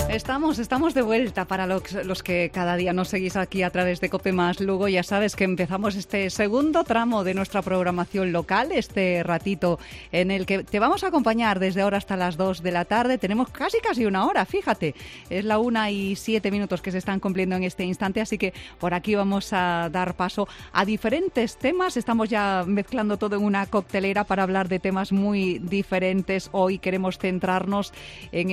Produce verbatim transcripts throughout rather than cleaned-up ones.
Estamos, estamos de vuelta para los, los que cada día nos seguís aquí a través de COPE Más Lugo. Ya sabes que empezamos este segundo tramo de nuestra programación local, este ratito en el que te vamos a acompañar desde ahora hasta las dos de la tarde. Tenemos casi casi una hora, fíjate, es la una y siete minutos que se están cumpliendo en este instante, así que por aquí vamos a dar paso a diferentes temas. Estamos ya mezclando todo en una coctelera para hablar de temas muy diferentes. Hoy queremos centrarnos en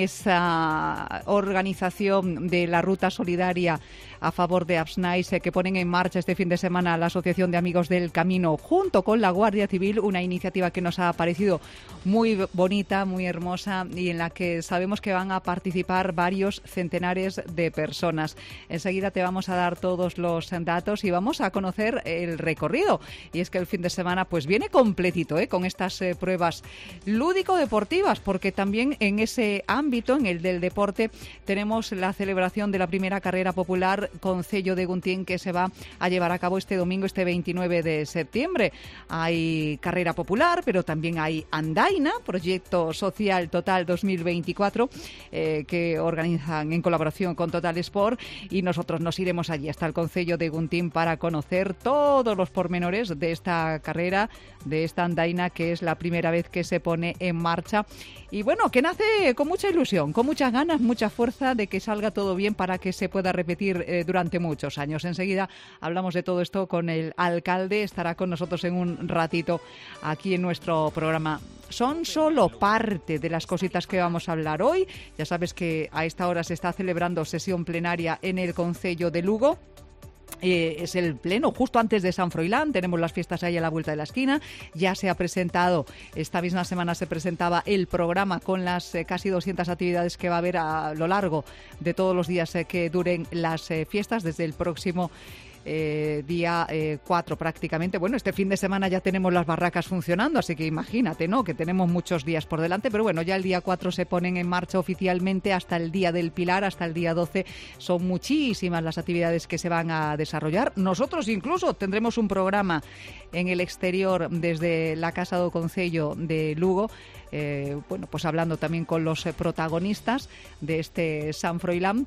esa organización de la Ruta Solidaria a favor de Apsnais, eh, que ponen en marcha este fin de semana la Asociación de Amigos del Camino junto con la Guardia Civil, una iniciativa que nos ha parecido muy bonita, muy hermosa y en la que sabemos que van a participar varios centenares de personas. Enseguida te vamos a dar todos los datos y vamos a conocer el recorrido. Y es que el fin de semana pues viene completito, ¿eh? con estas eh, pruebas lúdico-deportivas, porque también en ese ámbito, en el del deporte, tenemos la celebración de la primera carrera popular Concello de Guntín, que se va a llevar a cabo este domingo, este veintinueve de septiembre. Hay carrera popular, pero también hay Andaina, proyecto social Total dos mil veinticuatro, eh, que organizan en colaboración con Total Sport, y nosotros nos iremos allí hasta el Concello de Guntín para conocer todos los pormenores de esta carrera, de esta Andaina, que es la primera vez que se pone en marcha. Y bueno, que nace con mucha ilusión, con muchas ganas, mucha fuerza de que salga todo bien para que se pueda repetir eh, durante muchos años. Enseguida hablamos de todo esto con el alcalde, estará con nosotros en un ratito aquí en nuestro programa. Son solo parte de las cositas que vamos a hablar hoy. Ya sabes que a esta hora se está celebrando sesión plenaria en el Concello de Lugo. Eh, es el pleno justo antes de San Froilán, tenemos las fiestas ahí a la vuelta de la esquina. Ya se ha presentado, esta misma semana se presentaba el programa con las eh, casi doscientas actividades que va a haber a lo largo de todos los días eh, que duren las eh, fiestas, desde el próximo Eh, día eh, cuatro prácticamente. Bueno, este fin de semana ya tenemos las barracas funcionando, así que imagínate, ¿no?, que tenemos muchos días por delante, pero bueno, ya el día cuatro se ponen en marcha oficialmente hasta el día del Pilar, hasta el día doce. Son muchísimas las actividades que se van a desarrollar. Nosotros incluso tendremos un programa en el exterior desde la Casa do Concello de Lugo, Eh, bueno, pues hablando también con los eh, protagonistas de este San Froilán,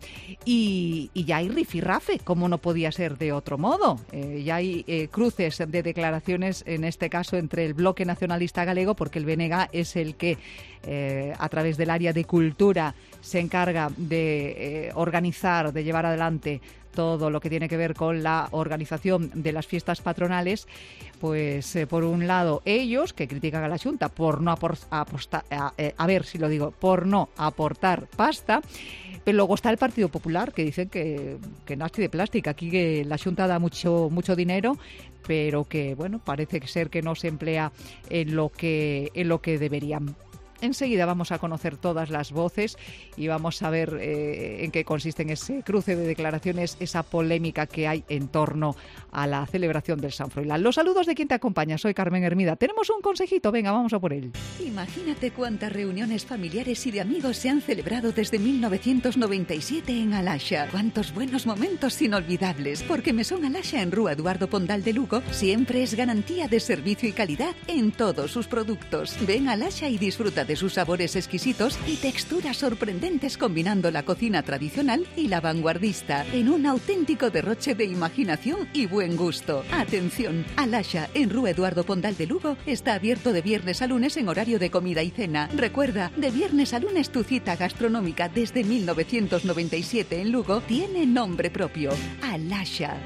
y, y ya hay rifirrafe, como no podía ser de otro modo. Eh, ya hay eh, cruces de declaraciones, en este caso entre el Bloque Nacionalista Galego, porque el B N G es el que eh, a través del área de cultura se encarga de eh, organizar, de llevar adelante todo lo que tiene que ver con la organización de las fiestas patronales. Pues eh, por un lado ellos, que critican a la Xunta por no apor, aposta, a, eh, a ver si lo digo, por no aportar pasta, pero luego está el Partido Popular, que dicen que, que nasty de plástica, aquí que la Xunta da mucho, mucho dinero, pero que bueno, parece ser que no se emplea en lo que, en lo que deberían. Enseguida vamos a conocer todas las voces y vamos a ver eh, en qué consiste en ese cruce de declaraciones, esa polémica que hay en torno a la celebración del San Froilán. Los saludos de quien te acompaña, soy Carmen Hermida. Tenemos un consejito, venga, vamos a por él. Imagínate cuántas reuniones familiares y de amigos se han celebrado desde mil novecientos noventa y siete en Alasha. Cuántos buenos momentos inolvidables, porque Mesón Alasha en Rúa Eduardo Pondal de Lugo siempre es garantía de servicio y calidad en todos sus productos. Ven a Alasha y disfruta de sus sabores exquisitos y texturas sorprendentes, combinando la cocina tradicional y la vanguardista en un auténtico derroche de imaginación y buen gusto. Atención, Alasha en Rúa Eduardo Pondal de Lugo está abierto de viernes a lunes en horario de comida y cena. Recuerda, de viernes a lunes tu cita gastronómica desde mil novecientos noventa y siete en Lugo tiene nombre propio: Alasha.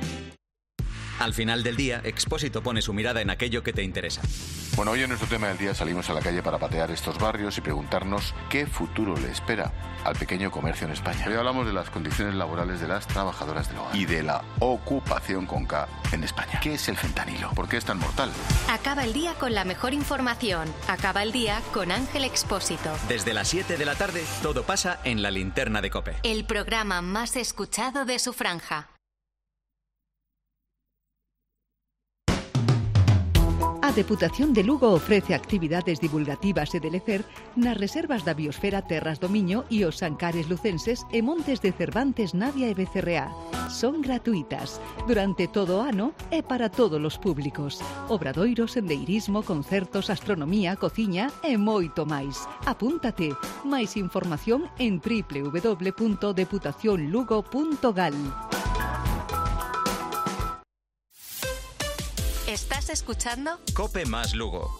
Al final del día, Expósito pone su mirada en aquello que te interesa. Bueno, hoy en nuestro tema del día salimos a la calle para patear estos barrios y preguntarnos qué futuro le espera al pequeño comercio en España. Hoy hablamos de las condiciones laborales de las trabajadoras del hogar y de la ocupación con K en España. ¿Qué es el fentanilo? ¿Por qué es tan mortal? Acaba el día con la mejor información. Acaba el día con Ángel Expósito. Desde las siete de la tarde, todo pasa en La Linterna de COPE. El programa más escuchado de su franja. A Deputación de Lugo ofrece actividades divulgativas e de lecer nas reservas da biosfera Terras do Miño e os Ancares lucenses e Montes de Cervantes, Navia e Becerreá. Son gratuitas durante todo o ano e para todos os públicos. Obradoiros, sendeirismo, concertos, astronomía, cociña e moito máis. Apúntate. Máis información en doble u doble u doble u punto deputación lugo punto gal. ¿Estás escuchando? Cope más Lugo.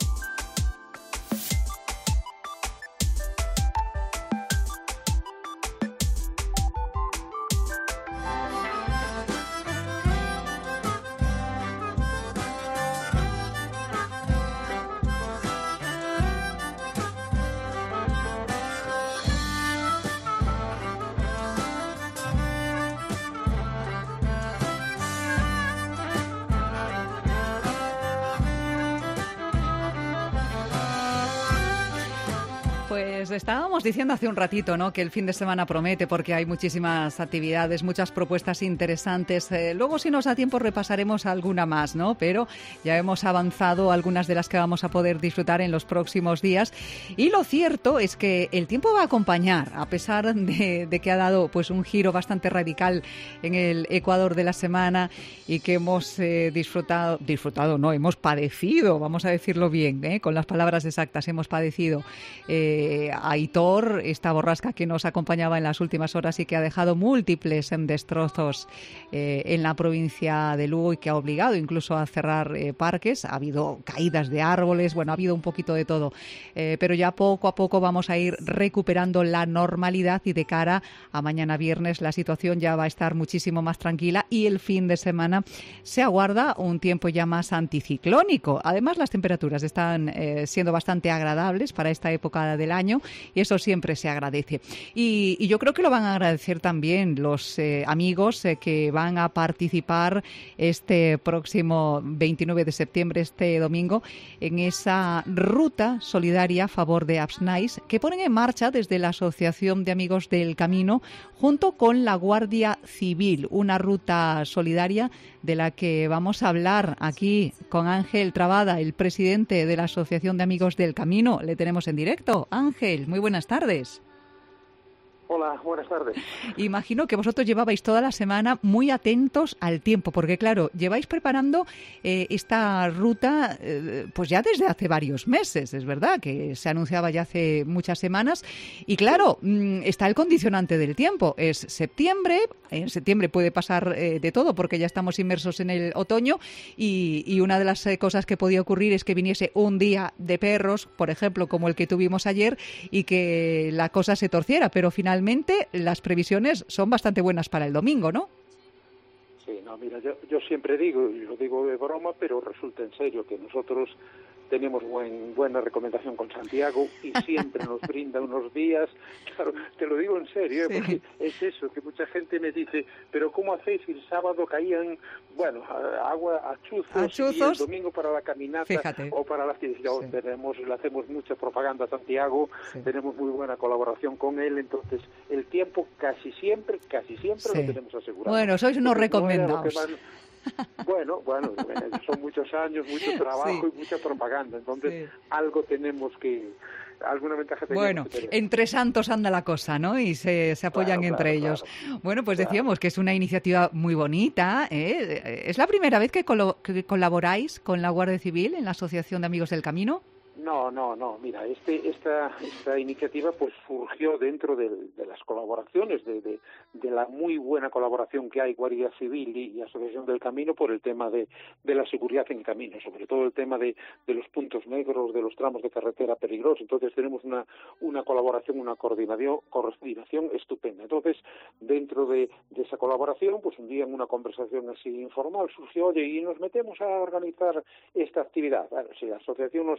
Pues estábamos diciendo hace un ratito, ¿no?, que el fin de semana promete porque hay muchísimas actividades, muchas propuestas interesantes. Eh, luego, si nos da tiempo, repasaremos alguna más, ¿no? Pero ya hemos avanzado algunas de las que vamos a poder disfrutar en los próximos días. Y lo cierto es que el tiempo va a acompañar, a pesar de, de que ha dado pues un giro bastante radical en el Ecuador de la semana y que hemos eh, disfrutado, disfrutado, no, hemos padecido, vamos a decirlo bien, ¿eh?, con las palabras exactas, hemos padecido eh, Aitor, esta borrasca que nos acompañaba en las últimas horas y que ha dejado múltiples eh, destrozos eh, en la provincia de Lugo y que ha obligado incluso a cerrar eh, parques. Ha habido caídas de árboles, bueno, ha habido un poquito de todo, eh, pero ya poco a poco vamos a ir recuperando la normalidad y de cara a mañana viernes la situación ya va a estar muchísimo más tranquila y el fin de semana se aguarda un tiempo ya más anticiclónico. Además, las temperaturas están eh, siendo bastante agradables para esta época del año y eso siempre se agradece. Y, y yo creo que lo van a agradecer también los eh, amigos eh, que van a participar este próximo veintinueve de septiembre, este domingo, en esa ruta solidaria a favor de Apsnais que ponen en marcha desde la Asociación de Amigos del Camino junto con la Guardia Civil, una ruta solidaria de la que vamos a hablar aquí con Ángel Trabada, el presidente de la Asociación de Amigos del Camino. Le tenemos en directo. Ángel, muy buenas tardes. Hola, buenas tardes. Imagino que vosotros llevabais toda la semana muy atentos al tiempo, porque claro, lleváis preparando eh, esta ruta eh, pues ya desde hace varios meses, es verdad, que se anunciaba ya hace muchas semanas y claro, mmm, está el condicionante del tiempo, es septiembre, en septiembre puede pasar eh, de todo porque ya estamos inmersos en el otoño y, y una de las eh, cosas que podía ocurrir es que viniese un día de perros, por ejemplo, como el que tuvimos ayer y que la cosa se torciera, pero finalmente las previsiones son bastante buenas para el domingo, ¿no? Sí, no, mira, yo, yo siempre digo, y lo digo de broma, pero resulta en serio que nosotros tenemos buen, buena recomendación con Santiago y siempre nos brinda unos días, claro, te lo digo en serio, ¿eh? Sí. Porque es eso, que mucha gente me dice, pero ¿cómo hacéis si el sábado caían, bueno, agua a chuzos, a chuzos y el domingo para la caminata? Fíjate. O para las que sí. tenemos, le hacemos mucha propaganda a Santiago, sí. Tenemos muy buena colaboración con él, entonces el tiempo casi siempre, casi siempre sí. Lo tenemos asegurado. Bueno, sois unos recomendados. No Bueno, bueno, son muchos años, mucho trabajo sí. Y mucha propaganda, entonces sí. Algo tenemos que, alguna ventaja tenemos. Bueno, que entre santos anda la cosa, ¿no? Y se, se apoyan claro, entre claro, ellos. Claro. Bueno, pues claro. Decíamos que es una iniciativa muy bonita, ¿eh? ¿Es la primera vez que, colo- que colaboráis con la Guardia Civil en la Asociación de Amigos del Camino? No, no, no. Mira, este, esta, esta iniciativa pues surgió dentro de, de las colaboraciones, de, de, de la muy buena colaboración que hay Guardia Civil y, y Asociación del Camino por el tema de, de la seguridad en camino, sobre todo el tema de, de los puntos negros, de los tramos de carretera peligrosos. Entonces tenemos una, una colaboración, una coordinación, coordinación estupenda. Entonces, dentro de, de esa colaboración, pues un día en una conversación así informal surgió, oye, y nos metemos a organizar esta actividad. Bueno, si la asociación nos echa una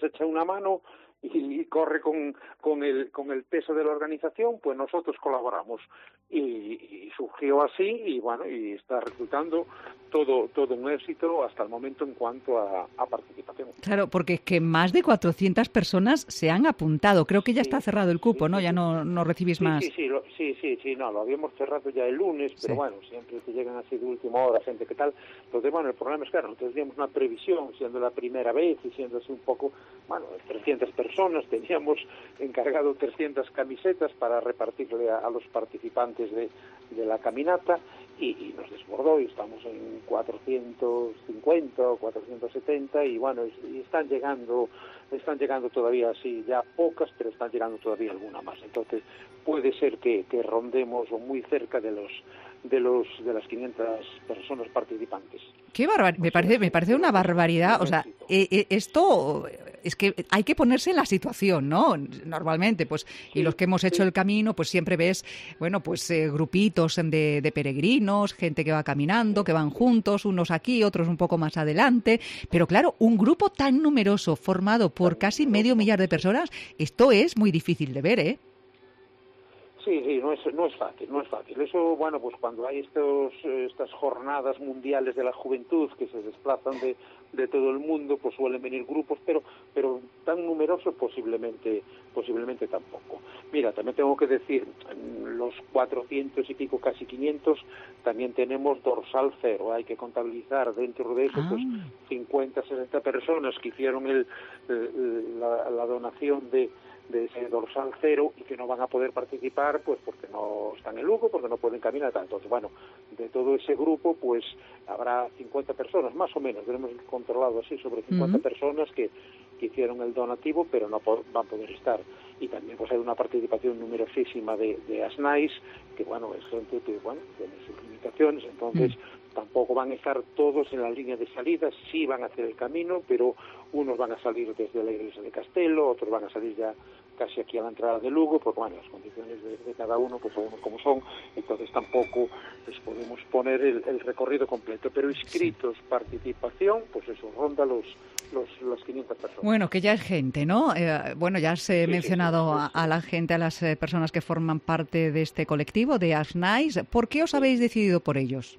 una mano y, y corre con, con, el, con el peso de la organización, pues nosotros colaboramos. Y, y surgió así y bueno, y está resultando todo todo un éxito hasta el momento en cuanto a, a participación. Claro, porque es que más de cuatrocientas personas se han apuntado. Creo que ya sí, está cerrado el cupo, sí, ¿no? Ya no, no recibís sí, más. Sí, sí, lo, sí, sí, sí, no, lo habíamos cerrado ya el lunes, sí. Pero bueno, siempre te llegan así de última hora, gente que tal. Entonces, bueno, el problema es que, claro, nosotros teníamos una previsión, siendo la primera vez y siendo así un poco, bueno, trescientas personas, teníamos encargado trescientas camisetas para repartirle a, a los participantes de, de la caminata y, y nos desbordó y estamos en cuatrocientos cincuenta o cuatrocientos setenta y bueno, y están llegando están llegando todavía así ya pocas, pero están llegando todavía alguna más. Entonces puede ser que, que rondemos muy cerca de los de los de las quinientas personas participantes. Qué barbaridad, me parece me parece una barbaridad, o sea, eh, eh, esto es que hay que ponerse en la situación, ¿no? Normalmente, pues, y los que hemos hecho el camino, pues siempre ves, bueno, pues eh, grupitos de, de peregrinos, gente que va caminando, que van juntos, unos aquí, otros un poco más adelante, pero claro, un grupo tan numeroso formado por casi medio millar de personas, esto es muy difícil de ver, ¿eh? Sí, sí, no es, no es fácil, no es fácil. Eso, bueno, pues cuando hay estos, estas jornadas mundiales de la juventud que se desplazan de, de todo el mundo, pues suelen venir grupos, pero pero tan numerosos posiblemente posiblemente tampoco. Mira, también tengo que decir, los cuatrocientos y pico, casi quinientos, también tenemos dorsal cero. Hay que contabilizar dentro de eso, ah. pues cincuenta, sesenta personas que hicieron el, el, la, la donación de de ese dorsal cero y que no van a poder participar pues porque no están en Lugo, porque no pueden caminar tanto. Entonces, bueno, de todo ese grupo pues habrá cincuenta personas, más o menos, tenemos controlado así sobre cincuenta uh-huh. personas que, que hicieron el donativo pero no po- van a poder estar. Y también pues hay una participación numerosísima de, de ASNAIS, que bueno, es gente que bueno tiene sus limitaciones, entonces uh-huh. tampoco van a estar todos en la línea de salida, sí van a hacer el camino, pero unos van a salir desde la iglesia de Castelo, otros van a salir ya casi aquí a la entrada de Lugo, porque bueno, las condiciones de, de cada uno pues sabemos cómo son, entonces tampoco les podemos poner el, el recorrido completo, pero inscritos, participación, pues eso, ronda los, los las quinientas personas. Bueno, que ya es gente, ¿no? Eh, bueno, ya has eh, sí, mencionado sí, sí, sí, sí. A, a la gente, a las eh, personas que forman parte de este colectivo, de ASNAIS. ¿Por qué os sí. habéis decidido por ellos?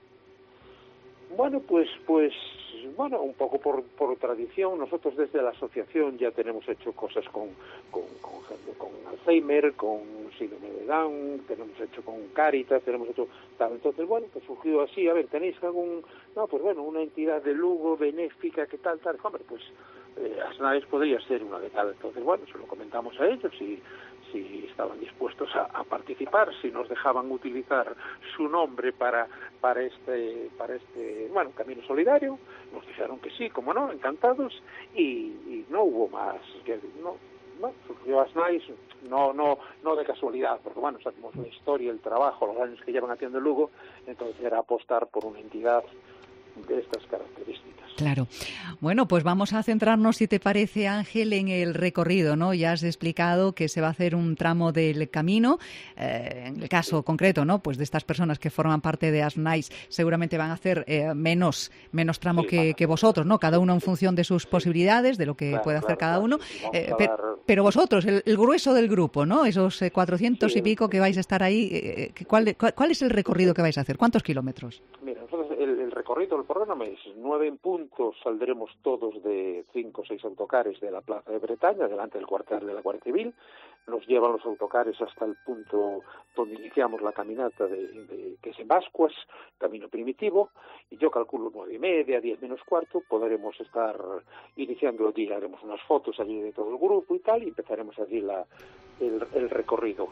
Bueno, pues, pues, bueno, un poco por, por tradición. Nosotros desde la asociación ya tenemos hecho cosas con, con, con gente con Alzheimer, con síndrome de Down, tenemos hecho con Cáritas, tenemos hecho tal. Entonces, bueno, pues surgió así. A ver, ¿tenéis algún, no, pues bueno, una entidad de Lugo, benéfica, que tal, tal? Hombre, pues eh, ASNAIS podría ser una de tal. Entonces, bueno, se lo comentamos a ellos y si estaban dispuestos a, a participar, si nos dejaban utilizar su nombre para para este para este bueno camino solidario, nos dijeron que sí, como no, encantados, y, y no hubo más que no no surgió ASNAIS, no no no de casualidad, porque bueno, sabemos la historia, el trabajo, los años que llevan haciendo el Lugo, entonces era apostar por una entidad de estas características. Claro. Bueno, pues vamos a centrarnos, si te parece, Ángel, en el recorrido, ¿no? Ya has explicado que se va a hacer un tramo del camino. Eh, en el caso concreto, ¿no? Pues de estas personas que forman parte de ASNAIS, seguramente van a hacer eh, menos menos tramo sí, que, que vosotros, ¿no? Cada uno en función de sus posibilidades, de lo que claro, puede hacer claro, cada uno. Claro, eh, pero, dar... pero vosotros, el, el grueso del grupo, ¿no? Esos eh, cuatrocientos sí, y pico que vais a estar ahí, eh, ¿cuál, cuál, ¿cuál es el recorrido que vais a hacer? ¿Cuántos kilómetros? Mira, nosotros el, el recorrido del programa es nueve en punto, saldremos todos de cinco o seis autocares de la Plaza de Bretaña, delante del cuartel de la Guardia Civil. Nos llevan los autocares hasta el punto donde iniciamos la caminata, de, de, que es en Bascuas, camino primitivo, y yo calculo nueve y media, diez menos cuarto, podremos estar iniciando el día, haremos unas fotos allí de todo el grupo y tal, y empezaremos allí la, el, el recorrido.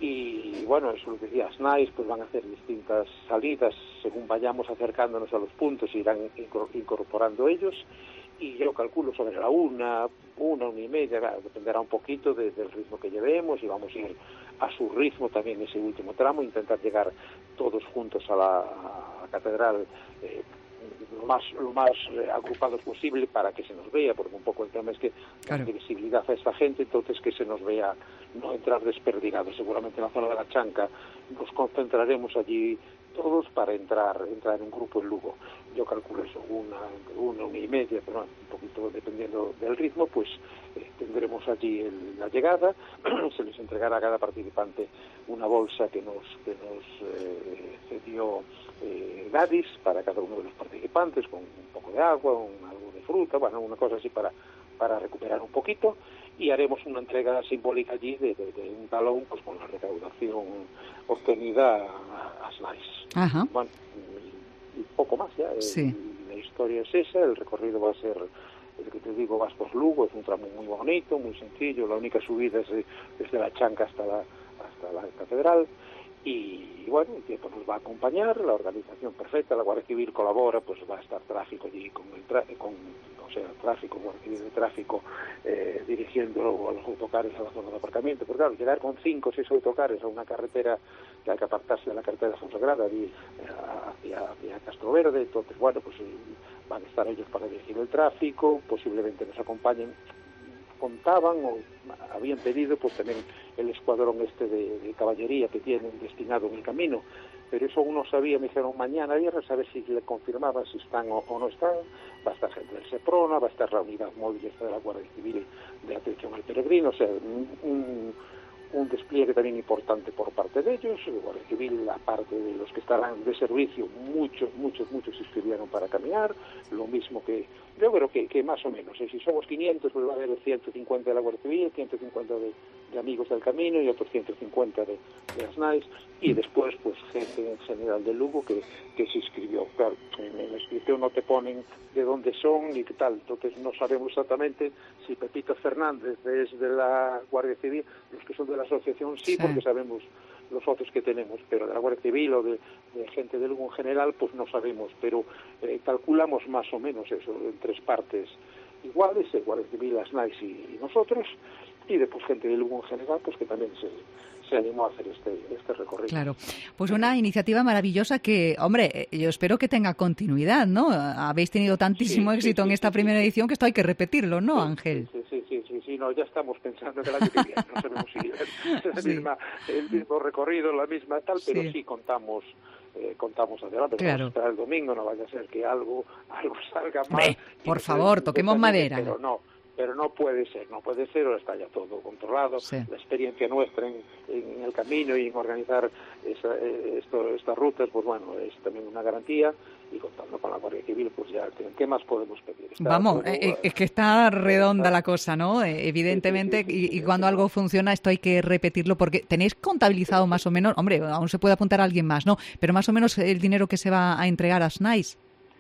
Y bueno, eso lo que decía ASNAIS, pues van a hacer distintas salidas según vayamos acercándonos a los puntos, irán incorporando ellos, y yo calculo sobre la una, una, una y media, dependerá un poquito de, del ritmo que llevemos, y vamos a ir a su ritmo también ese último tramo, intentar llegar todos juntos a la, a la catedral eh, lo más lo más agrupados posible para que se nos vea, porque un poco el tema es que claro. da visibilidad a esta gente, entonces que se nos vea, no entrar desperdigados. Seguramente en la zona de la Chanca nos concentraremos allí todos para entrar entrar en un grupo en Lugo. yo calculo eso, una, una, una y media, pero un poquito dependiendo del ritmo, pues eh, tendremos allí el, la llegada, se les entregará a cada participante una bolsa que nos, que nos eh, cedió eh, Gadis para cada uno de los participantes, con un poco de agua, un, algo de fruta, bueno, una cosa así para, para recuperar un poquito, y haremos una entrega simbólica allí de, de, de un talón, pues con la recaudación obtenida a, a SNAIS. Ajá. Bueno, y poco más ya. Sí. La historia es esa, el recorrido va a ser, el que te digo, Vascos Lugo, es un tramo muy bonito, muy sencillo, la única subida es de, desde la Chanca hasta la, hasta la catedral, y, y bueno, el tiempo nos va a acompañar, la organización perfecta, la Guardia Civil colabora, pues va a estar tráfico allí con el tra con, o sea, tráfico, Guardia Civil de tráfico, eh, dirigiendo a los autocares a la zona de aparcamiento, porque claro, llegar con cinco o seis autocares a una carretera que hay que apartarse de la carretera Fonsagrada hacia, hacia Castro Verde, entonces bueno, pues van a estar ellos para dirigir el tráfico, posiblemente nos acompañen, contaban o habían pedido pues también el escuadrón este de, de caballería que tienen destinado en el camino, pero eso uno sabía, me dijeron mañana viernes a ver si le confirmaban si están o, o no están, va a estar gente del Seprona, va a estar la unidad móvil esta de la Guardia Civil de atención al peregrino, o sea, un, un un despliegue también importante por parte de ellos, la Guardia Civil, aparte de los que estarán de servicio, muchos, muchos, muchos se inscribieron para caminar, lo mismo que, yo creo que, que más o menos, ¿eh? Si somos quinientos, pues va a haber ciento cincuenta de la Guardia Civil, ciento cincuenta de, de Amigos del Camino y otros ciento cincuenta de, de ASNAIS, y después, pues, gente en general de Lugo que, que se inscribió. Claro, en, en la inscripción no te ponen de dónde son y qué tal, entonces no sabemos exactamente si Pepito Fernández es de la Guardia Civil, los que son de la asociación sí, sí, porque sabemos los otros que tenemos, pero de la Guardia Civil o de, de gente de Lugo en general, pues no sabemos, pero eh, calculamos más o menos eso, en tres partes iguales, el Guardia Civil, ASNAIS y, y nosotros, y después gente de Lugo en general, pues que también se, se animó a hacer este, este recorrido. Claro, pues una iniciativa maravillosa que, hombre, yo espero que tenga continuidad, ¿no? Habéis tenido tantísimo sí, éxito sí, en esta sí, primera sí, edición que esto hay que repetirlo, ¿no, sí, Ángel? Sí, sí, sí, sí, sí, no, ya estamos pensando en el año que viene, no sabemos si es la sí. misma, el mismo recorrido, la misma tal, pero sí, sí contamos eh, contamos adelante, claro. Vamos a esperar el domingo, no vaya a ser que algo, algo salga mal. Hombre, por favor, toquemos madera. Pero no. Pero no puede ser, no puede ser, o está ya todo controlado. Sí. La experiencia nuestra en, en el camino y en organizar esa, esto, estas rutas, pues bueno, es también una garantía, y contando con la Guardia Civil, pues ya, ¿qué más podemos pedir? Está Vamos, todo, eh, es que está redonda está, la cosa, ¿no? Eh, evidentemente, sí, sí, sí, sí, y, y cuando sí, algo funciona, esto hay que repetirlo, porque tenéis contabilizado más o menos, hombre, aún se puede apuntar a alguien más, ¿no? Pero más o menos el dinero que se va a entregar a SNAIS.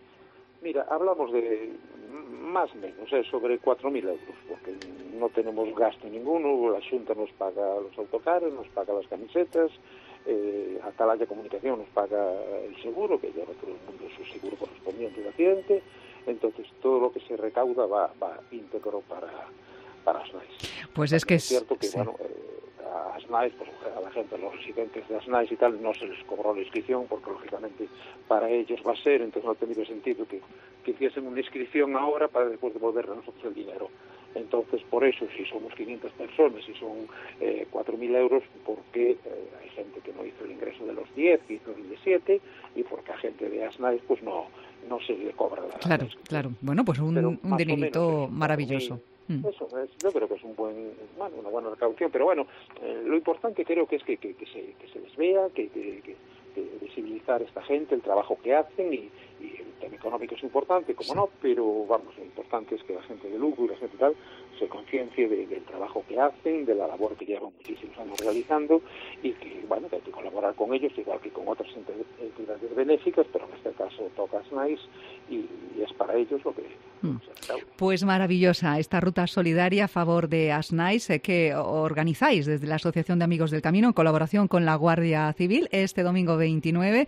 Mira, hablamos de más o menos, eh, sobre cuatro mil euros, porque no tenemos gasto ninguno, la Xunta nos paga los autocares, nos paga las camisetas, eh, Atalaya Comunicación nos paga el seguro, que lleva todo el mundo su seguro correspondiente de accidente, entonces todo lo que se recauda va, va íntegro para, para ASNAIS. Pues es que es... Es cierto que, sí. bueno, eh, a ASNAIS, pues a la gente, a los residentes de ASNAIS y tal, no se les cobró la inscripción, porque lógicamente para ellos va a ser, entonces no ha tenido sentido que, que hiciesen una inscripción ahora para después devolver a nosotros el dinero. Entonces, por eso, si somos quinientas personas, si son eh, cuatro mil euros, porque eh, hay gente que no hizo el ingreso de los diez, que hizo el de siete, y porque a gente de ASNAIS, pues no, no se le cobra la Claro, la claro. Bueno, pues un, un dinerito maravilloso. Eso es, yo creo que es un buen, bueno, una buena recaudación, pero bueno, eh, lo importante creo que es que, que, que, se, que se les vea, que, que, que, que visibilizar a esta gente, el trabajo que hacen, y, y el tema económico es importante, como sí. no, pero vamos, lo importante es que la gente de Lugo y la gente tal se conciencie de, del trabajo que hacen, de la labor que llevan muchísimos años realizando, y que, bueno, que hay que colaborar con ellos, igual que con otras entidades benéficas, pero en este caso toca SNAIS, y, y es para ellos lo que... Mm. Pues maravillosa esta ruta solidaria a favor de ASNAIS eh, que organizáis desde la Asociación de Amigos del Camino en colaboración con la Guardia Civil este domingo veintinueve.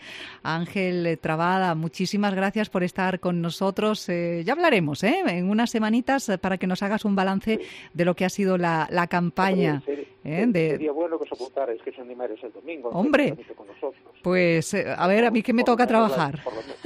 Ángel Trabada, muchísimas gracias por estar con nosotros. Eh, ya hablaremos ¿eh? en unas semanitas para que nos hagas un balance sí. de lo que ha sido la, la campaña. Sí, sí. ¿Eh? De... Sería bueno que os apuntarais, que os animaréis el domingo. Hombre, con nosotros. Pues eh, a ver, a mí que me por toca trabajar.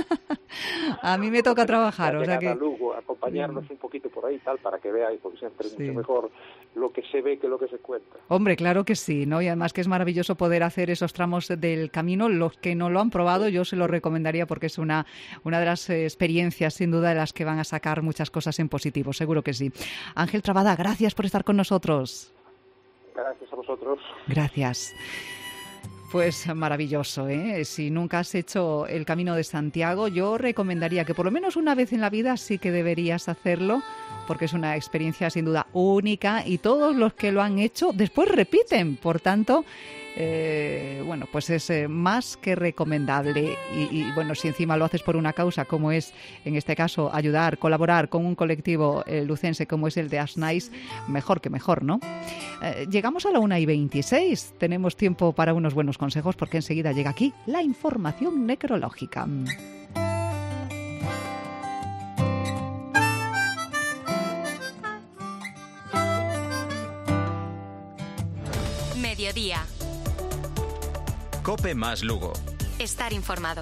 A mí me toca trabajar. O sea que... Lugo, acompañarnos mm. un poquito por ahí tal para que veáis, porque siempre es sí. mucho mejor lo que se ve que lo que se cuenta. Hombre, claro que sí, ¿no? Y además que es maravilloso poder hacer esos tramos del camino. Los que no lo han probado, yo se lo recomendaría porque es una, una de las experiencias, sin duda, de las que van a sacar muchas cosas en positivo, seguro que sí. Ángel Trabada, gracias por estar con nosotros. Gracias a vosotros. Gracias. Pues maravilloso, ¿eh? Si nunca has hecho el Camino de Santiago, yo recomendaría que por lo menos una vez en la vida sí que deberías hacerlo, porque es una experiencia sin duda única y todos los que lo han hecho después repiten. Por tanto, eh, bueno, pues es eh, más que recomendable. Y, y bueno, si encima lo haces por una causa como es, en este caso, ayudar, colaborar con un colectivo eh, lucense como es el de Asnais, mejor que mejor, ¿no? Eh, llegamos a la una y veintiséis. Tenemos tiempo para unos buenos consejos porque enseguida llega aquí la información necrológica. Mediodía. Cope más Lugo. Estar informado.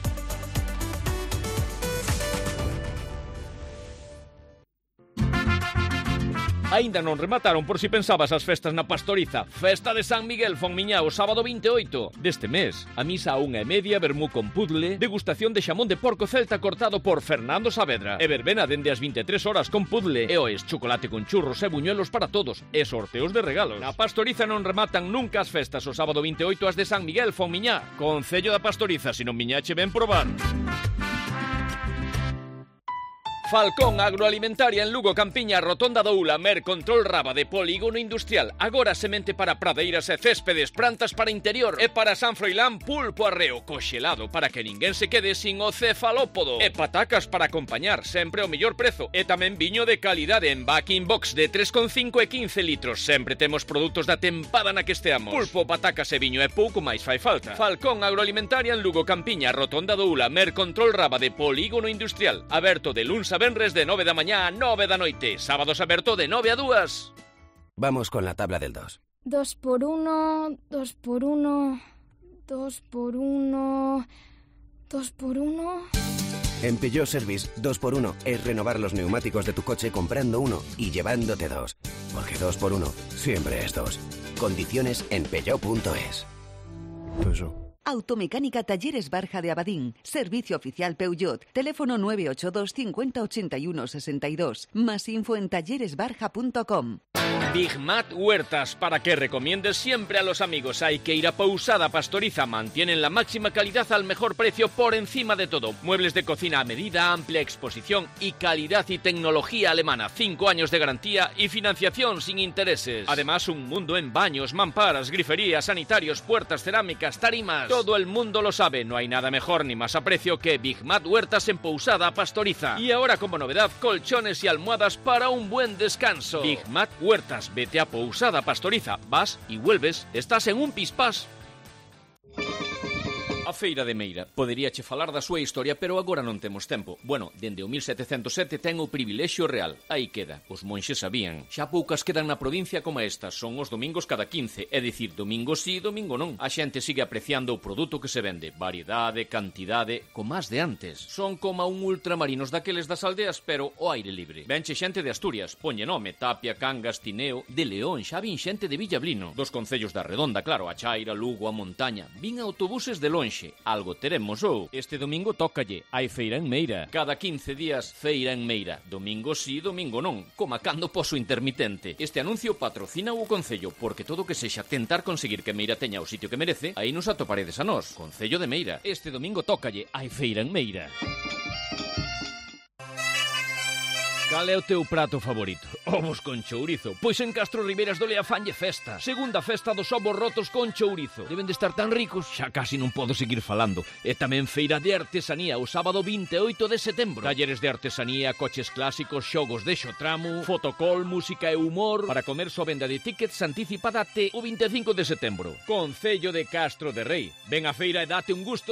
Aínda non remataron, por si pensabas, as festas na Pastoriza. Festa de San Miguel Fonmiñá, o sábado veinte e oito deste mes. A misa a unha e media, vermú con puzzle, degustación de xamón de porco celta cortado por Fernando Saavedra. E verbena dende as vinte e tres horas con puzzle. E oes, chocolate con churros e buñuelos para todos. E sorteos de regalos. Na Pastoriza non rematan nunca as festas. O sábado veinte e oito as de San Miguel Fonmiñá. Concello da Pastoriza, se non miñache ben probar. Falcón Agroalimentaria en Lugo, Campiña, Rotonda do Ula, Mer, Control Raba de Polígono Industrial. Agora semente para pradeiras e céspedes, plantas para interior. E para San Froilán, pulpo arreo, coxelado, para que ninguén se quede sin o cefalópodo. E patacas para acompañar, sempre o mellor prezo. E tamén viño de calidade en backing box de tres con cinco e quince litros. Sempre temos produtos da tempada na que esteamos. Pulpo, patacas e viño e pouco máis fai falta. Falcón Agroalimentaria en Lugo, Campiña, Rotonda do Ula, Mer, Control Raba de Polígono Industrial. Aberto de luns a venres de nove da mañá a nove da noite. Sábados aberto de nove a dúas. Vamos con la tabla del dos. Dos por uno, dos por uno, dos por uno, dos por uno... En Peugeot Service, dos por uno es renovar los neumáticos de tu coche comprando uno y llevándote dos. Porque dos por uno siempre es dos. Condiciones en peugeot punto es. Peugeot. Automecánica Talleres Barja de Abadín. Servicio oficial Peugeot. Teléfono nueve ocho dos cincuenta ochenta y uno sesenta y dos. Más info en talleres barja punto com. Big Mat Huertas, para que recomiendes siempre a los amigos. Hay que ir a Pousada Pastoriza. Mantienen la máxima calidad al mejor precio por encima de todo. Muebles de cocina a medida, amplia exposición y calidad y tecnología alemana. Cinco años de garantía y financiación sin intereses. Además, un mundo en baños, mamparas, griferías, sanitarios, puertas, cerámicas, tarimas. Todo el mundo lo sabe. No hay nada mejor ni más a precio que Big Mat Huertas en Pousada Pastoriza. Y ahora, como novedad, colchones y almohadas para un buen descanso. Big Mat Huertas. Vete a Pousada Pastoriza, vas y vuelves, estás en un pispás. A Feira de Meira. Poderíache falar da súa historia, pero agora non temos tempo. Bueno, dende o mil setecentos sete ten o privilexio real. Aí queda. Os monxes sabían. Xa poucas quedan na provincia como estas. Son os domingos cada quince. É dicir, domingo sí, domingo non. A xente sigue apreciando o produto que se vende. Variedade, cantidade, como as de antes. Son como un ultramarinos daqueles das aldeas, pero ao aire libre. Venche xente de Asturias. Poñe nome, Tapia, Cangas, Tineo. De León, xa vin xente de Villablino. Dos concellos da Redonda, claro, a Chaira, Lugo, a Montaña. Vin autobuses de lonxe. Algo teremos ou. Este domingo tócalle, hai feira en Meira. Cada quince días, feira en Meira. Domingo sí, domingo non. Coma cando poso intermitente. Este anuncio patrocina o Concello, porque todo que sexa tentar conseguir que Meira teña o sitio que merece, aí nos atoparedes a nós. Concello de Meira. Este domingo tócalle, hai feira en Meira. Cal é o teu prato favorito? Ovos con chourizo. Pois en Castro Ribeiras do Lea fanlle festa. Segunda festa dos ovos rotos con chourizo. Deben de estar tan ricos, xa casi non podo seguir falando. E tamén feira de artesanía o sábado veinte e oito de setembro. Talleres de artesanía, coches clásicos, xogos de xotramo, fotocall, música e humor. Para comer só venda de tickets anticipada até o vinte e cinco de setembro. Concello de Castro de Rei. Ven a feira e date un gusto.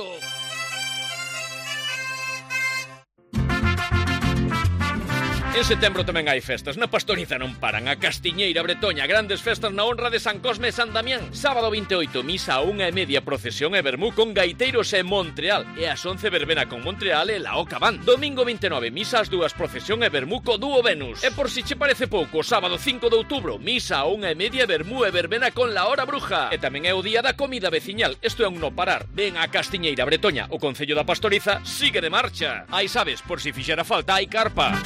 En setembro tamén hai festas. Na Pastoriza non paran. A Castiñeira Bretoña, grandes festas na honra de San Cosme e San Damián. Sábado vinte e oito, misa a unha e media, procesión e vermú con gaiteiros en Montreal. E ás once, verbena con Montreal e la Oca Band. Domingo vinte e nove, misa ás dúas, procesión e vermú co dúo Venus. E por si che parece pouco, sábado cinco de outubro, misa a unha e media, vermú e verbena con la Hora Bruja. E tamén é o día da comida veciñal. Isto é un no parar. Ven a Castiñeira Bretoña, o concello da Pastoriza sigue de marcha. Aí sabes, por si fixera falta, hai carpa.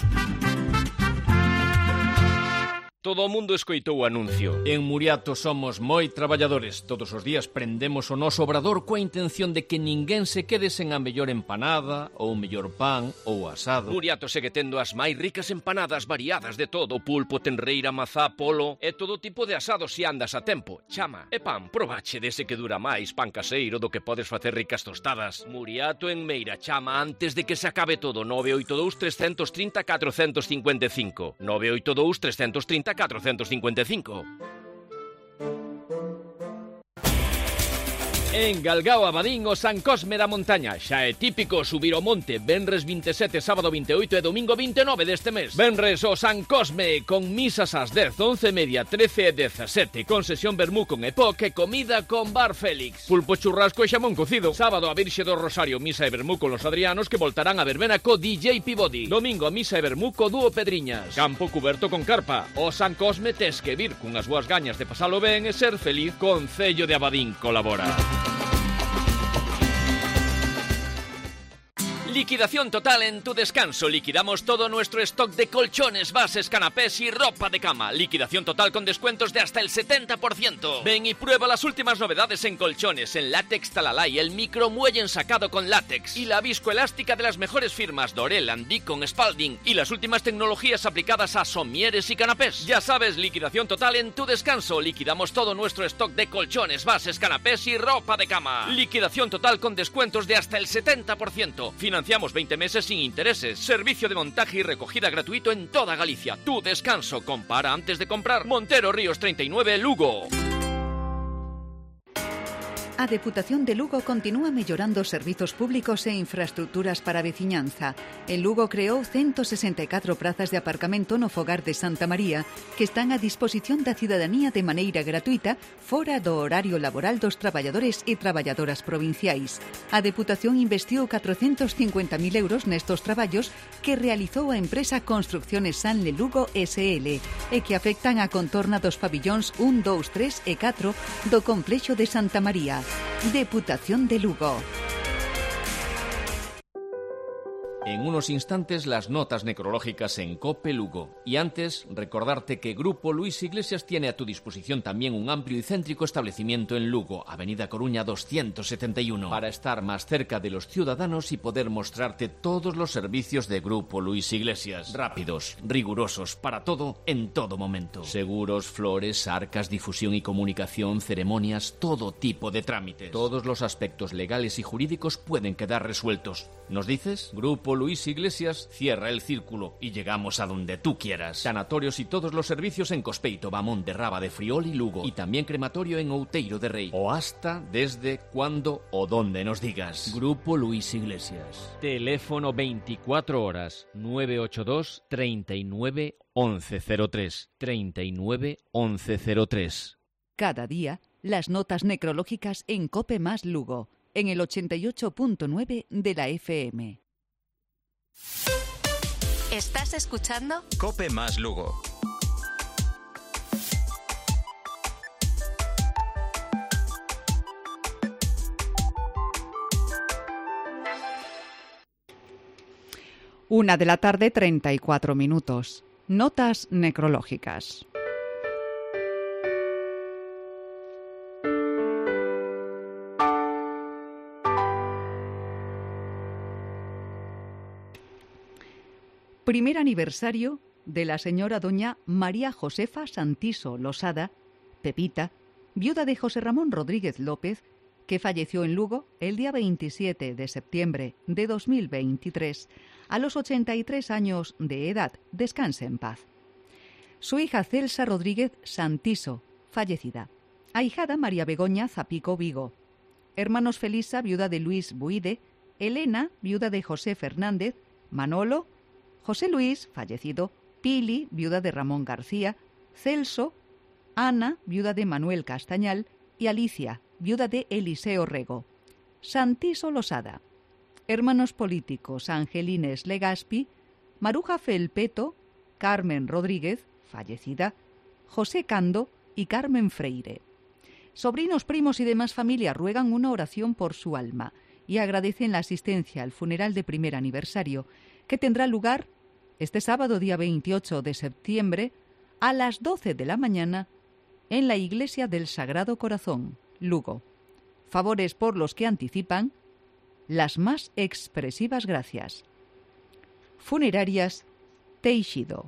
Todo o mundo escoitou o anuncio. En Muriato somos moi traballadores. Todos os días prendemos o noso obrador coa intención de que ninguén se quede sen a mellor empanada, ou o mellor pan, ou asado. Muriato segue tendo as máis ricas empanadas variadas de todo. Pulpo, tenreira, mazá, polo e todo tipo de asados se andas a tempo. Chama. E pan, probache dese que dura máis, pan caseiro do que podes facer ricas tostadas. Muriato en Meira, chama antes de que se acabe todo. nove oito dous, tres tres cero, catro cinco cinco. nove oito dous, tres tres cero, catro cinco cinco. En Galgao Abadín, o San Cosme da Montaña. Xa é típico subir o monte. Venres vinte e sete, sábado vinte e oito e domingo vinte e nove deste mes. Venres o San Cosme, con misas ás dez, once e media, trece e dezasete, con sesión vermú con Epoc e comida con Bar Félix. Pulpo, churrasco e xamón cocido. Sábado a Virxe do Rosario, misa e vermú con los Adrianos, que voltarán a verbena co D J Peabody. Domingo a misa e vermú co dúo Pedriñas. Campo cuberto con carpa. O San Cosme tes que vir cunhas boas gañas de pasalo ben e ser feliz. Concello de Abadín colabora. Liquidación total en Tu Descanso. Liquidamos todo nuestro stock de colchones, bases, canapés y ropa de cama. Liquidación total con descuentos de hasta el setenta por ciento. Ven y prueba las últimas novedades en colchones, en látex Talalay, el micromuelle ensacado con látex y la viscoelástica de las mejores firmas Dorel, Andicon, Spalding y las últimas tecnologías aplicadas a somieres y canapés. Ya sabes, liquidación total en Tu Descanso. Liquidamos todo nuestro stock de colchones, bases, canapés y ropa de cama. Liquidación total con descuentos de hasta el setenta por ciento. Financiamos veinte meses sin intereses. Servicio de montaje y recogida gratuito en toda Galicia. Tu Descanso. Compara antes de comprar. Montero Ríos treinta y nueve, Lugo. A Deputación de Lugo continúa mellorando servizos públicos e infraestructuras para a veciñanza. En Lugo creou ciento sesenta e catro prazas de aparcamento no fogar de Santa María que están a disposición da cidadanía de maneira gratuita fora do horario laboral dos traballadores e traballadoras provinciais. A Deputación investiu catrocentos cincuenta mil euros nestos traballos que realizou a empresa Construcciones Sanle Lugo S L e que afectan a contorna dos pabillóns un, dous, tres e catro do complexo de Santa María. Deputación de Lugo. En unos instantes las notas necrológicas en COPE Lugo. Y antes, recordarte que Grupo Luis Iglesias tiene a tu disposición también un amplio y céntrico establecimiento en Lugo, Avenida Coruña doscientos setenta y uno, para estar más cerca de los ciudadanos y poder mostrarte todos los servicios de Grupo Luis Iglesias. Rápidos, rigurosos, para todo, en todo momento. Seguros, flores, arcas, difusión y comunicación, ceremonias, todo tipo de trámites. Todos los aspectos legales y jurídicos pueden quedar resueltos. ¿Nos dices? Grupo Luis Iglesias cierra el círculo y llegamos a donde tú quieras. Sanatorios y todos los servicios en Cospeito, Bamón de Raba de Friol y Lugo. Y también crematorio en Outeiro de Rei. O hasta, desde, cuando o donde nos digas. Grupo Luis Iglesias. Teléfono veinticuatro horas. nueve ocho dos, treinta y nueve, once cero tres. treinta y nueve, once cero tres. Cada día, las notas necrológicas en COPE más Lugo. En el ochenta y ocho punto nueve de la F M. ¿Estás escuchando? COPE más Lugo. Una de la tarde, treinta y cuatro minutos. Notas necrológicas. Primer aniversario de la señora doña María Josefa Santiso Losada, Pepita, viuda de José Ramón Rodríguez López, que falleció en Lugo el día veintisiete de septiembre de dos mil veintitrés, a los ochenta y tres años de edad. Descanse en paz. Su hija Celsa Rodríguez Santiso, fallecida. Ahijada María Begoña Zapico Vigo. Hermanos Felisa, viuda de Luis Buide, Elena, viuda de José Fernández, Manolo, José Luis, fallecido, Pili, viuda de Ramón García, Celso, Ana, viuda de Manuel Castañal, y Alicia, viuda de Eliseo Rego. Santiso Losada. Hermanos políticos: Angelines Legaspi, Maruja Felpeto, Carmen Rodríguez, fallecida, José Cando y Carmen Freire. Sobrinos, primos y demás familia ruegan una oración por su alma y agradecen la asistencia al funeral de primer aniversario, que tendrá lugar este sábado día veintiocho de septiembre a las doce de la mañana en la Iglesia del Sagrado Corazón, Lugo. Favores por los que anticipan las más expresivas gracias. Funerarias Teixido.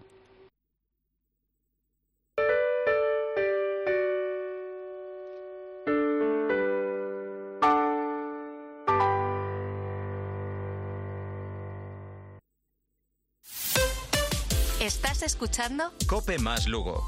¿Estás escuchando? Cope más Lugo.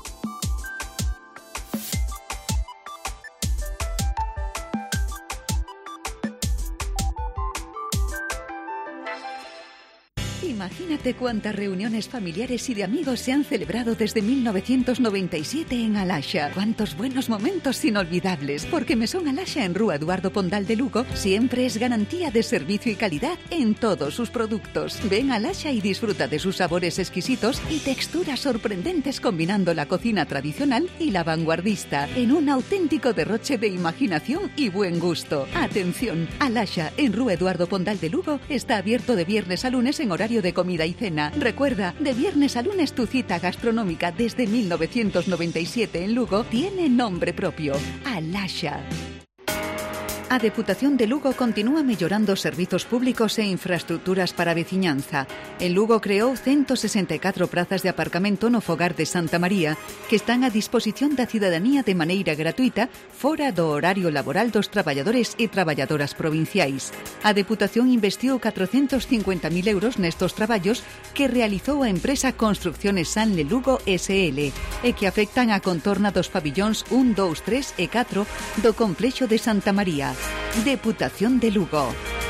Imagínate cuántas reuniones familiares y de amigos se han celebrado desde mil novecientos noventa y siete en Alasha. Cuántos buenos momentos inolvidables, porque Mesón Alasha en Rúa Eduardo Pondal de Lugo siempre es garantía de servicio y calidad en todos sus productos. Ven a Alasha y disfruta de sus sabores exquisitos y texturas sorprendentes, combinando la cocina tradicional y la vanguardista en un auténtico derroche de imaginación y buen gusto. Atención, Alasha en Rúa Eduardo Pondal de Lugo está abierto de viernes a lunes en horario de comida y cena. Recuerda, de viernes a lunes tu cita gastronómica desde mil novecientos noventa y siete en Lugo tiene nombre propio: Alasha. A Deputación de Lugo continúa mellorando servizos públicos e infraestructuras para a veciñanza. En Lugo creou ciento sesenta e catro prazas de aparcamento no fogar de Santa María, que están a disposición da cidadanía de maneira gratuita fora do horario laboral dos traballadores e traballadoras provinciais. A Deputación investiu catrocentos cincuenta mil euros nestos traballos que realizou a empresa Construcciones Sanle Lugo S L e que afectan a contorna dos pabillóns un, dous, tres e catro do complexo de Santa María. Deputación de Lugo.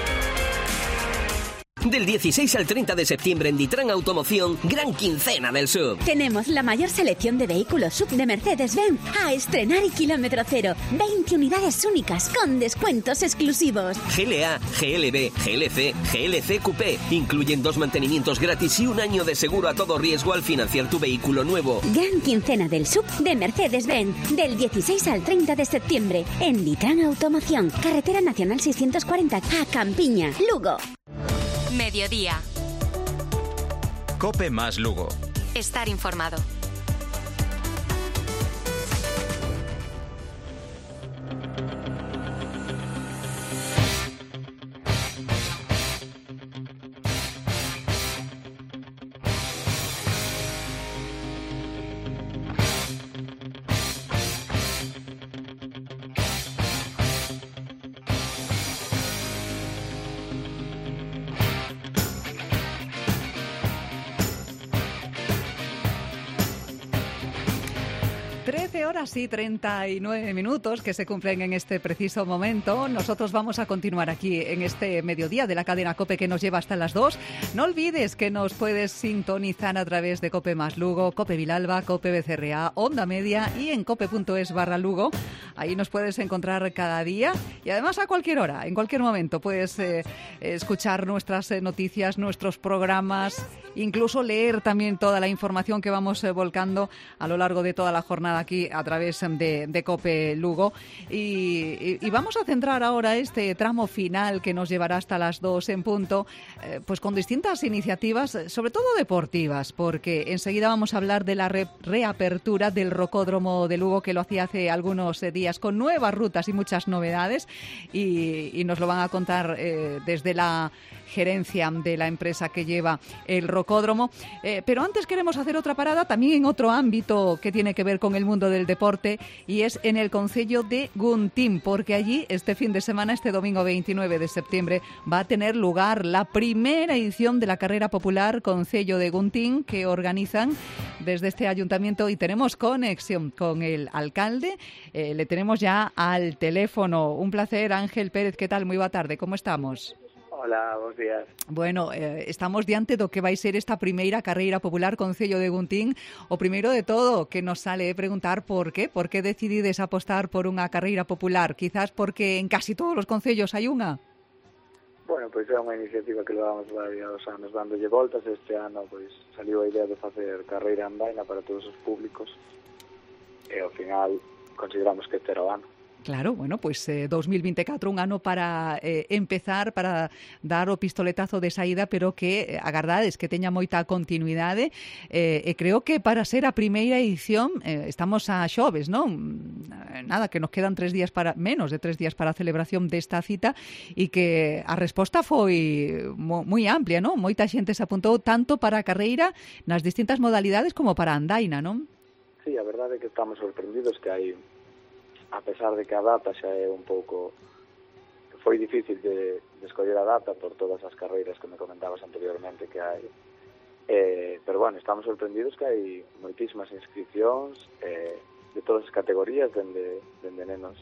Del dieciséis al treinta de septiembre en Ditran Automoción, gran quincena del S U V. Tenemos la mayor selección de vehículos S U V de Mercedes-Benz a estrenar y kilómetro cero. veinte unidades únicas con descuentos exclusivos. G L A, G L B, G L C, G L C Coupé. Incluyen dos mantenimientos gratis y un año de seguro a todo riesgo al financiar tu vehículo nuevo. Gran quincena del S U V de Mercedes-Benz. Del dieciséis al treinta de septiembre en Ditran Automoción. Carretera Nacional seiscientos cuarenta a Campiña, Lugo. Mediodía. Cope más Lugo. Estar informado. trece horas y treinta y nueve minutos que se cumplen en este preciso momento. Nosotros vamos a continuar aquí en este mediodía de la cadena COPE que nos lleva hasta las dos. No olvides que nos puedes sintonizar a través de COPE más Lugo, COPE Vilalba, COPE B C R A, Onda Media y en cope.es barra Lugo. Ahí nos puedes encontrar cada día y además a cualquier hora, en cualquier momento puedes eh, escuchar nuestras eh, noticias, nuestros programas, incluso leer también toda la información que vamos eh, volcando a lo largo de toda la jornada aquí a través de, de COPE Lugo. Y, y, y vamos a centrar ahora este tramo final que nos llevará hasta las dos en punto, eh, pues con distintas iniciativas, sobre todo deportivas, porque enseguida vamos a hablar de la re, reapertura del Rocódromo de Lugo, que lo hacía hace algunos eh, días con nuevas rutas y muchas novedades, y, y nos lo van a contar eh, desde la gerencia de la empresa que lleva el Rocódromo. Eh, pero antes queremos hacer otra parada también en otro ámbito que tiene que ver con el mundo del deporte, y es en el concello de Guntín, porque allí este fin de semana, este domingo veintinueve de septiembre, va a tener lugar la primera edición de la carrera popular Concello de Guntín, que organizan desde este ayuntamiento, y tenemos conexión con el alcalde. Eh, le tenemos ya al teléfono. Un placer, Ángel Pérez. ¿Qué tal? Muy buena tarde. ¿Cómo estamos? Hola, bons días. Bueno, eh, estamos diante do que vai ser esta primeira carreira popular Concello de Guntín. O primeiro de todo que nos sale é preguntar por qué, por que decidides apostar por unha carreira popular? Quizás porque en casi todos os concellos hai unha. Bueno, pois é unha iniciativa que levamos varios anos dándolle voltas. Este ano pois saliu a idea de facer carreira andaina para todos os públicos e ao final consideramos que este era o ano. Claro, bueno, pois eh, dos mil vinte e catro, un ano para eh, empezar, para dar o pistoletazo de saída, pero que eh, agardades que teña moita continuidade, eh, e creo que para ser a primeira edición eh, estamos a xoves, non? Nada, que nos quedan tres días para, menos de tres días para a celebración desta cita, e que a resposta foi mo, moi amplia, non? Moita xente se apuntou tanto para a carreira nas distintas modalidades como para a andaina, non? Sí, a verdade é que estamos sorprendidos que hai, a pesar de que a data xa é un pouco... Foi difícil de, de escoller a data por todas as carreiras que me comentabas anteriormente que hai. Eh, pero, bueno, estamos sorprendidos que hai moitísimas inscripcións eh, de todas as categorías, dende, dende nenos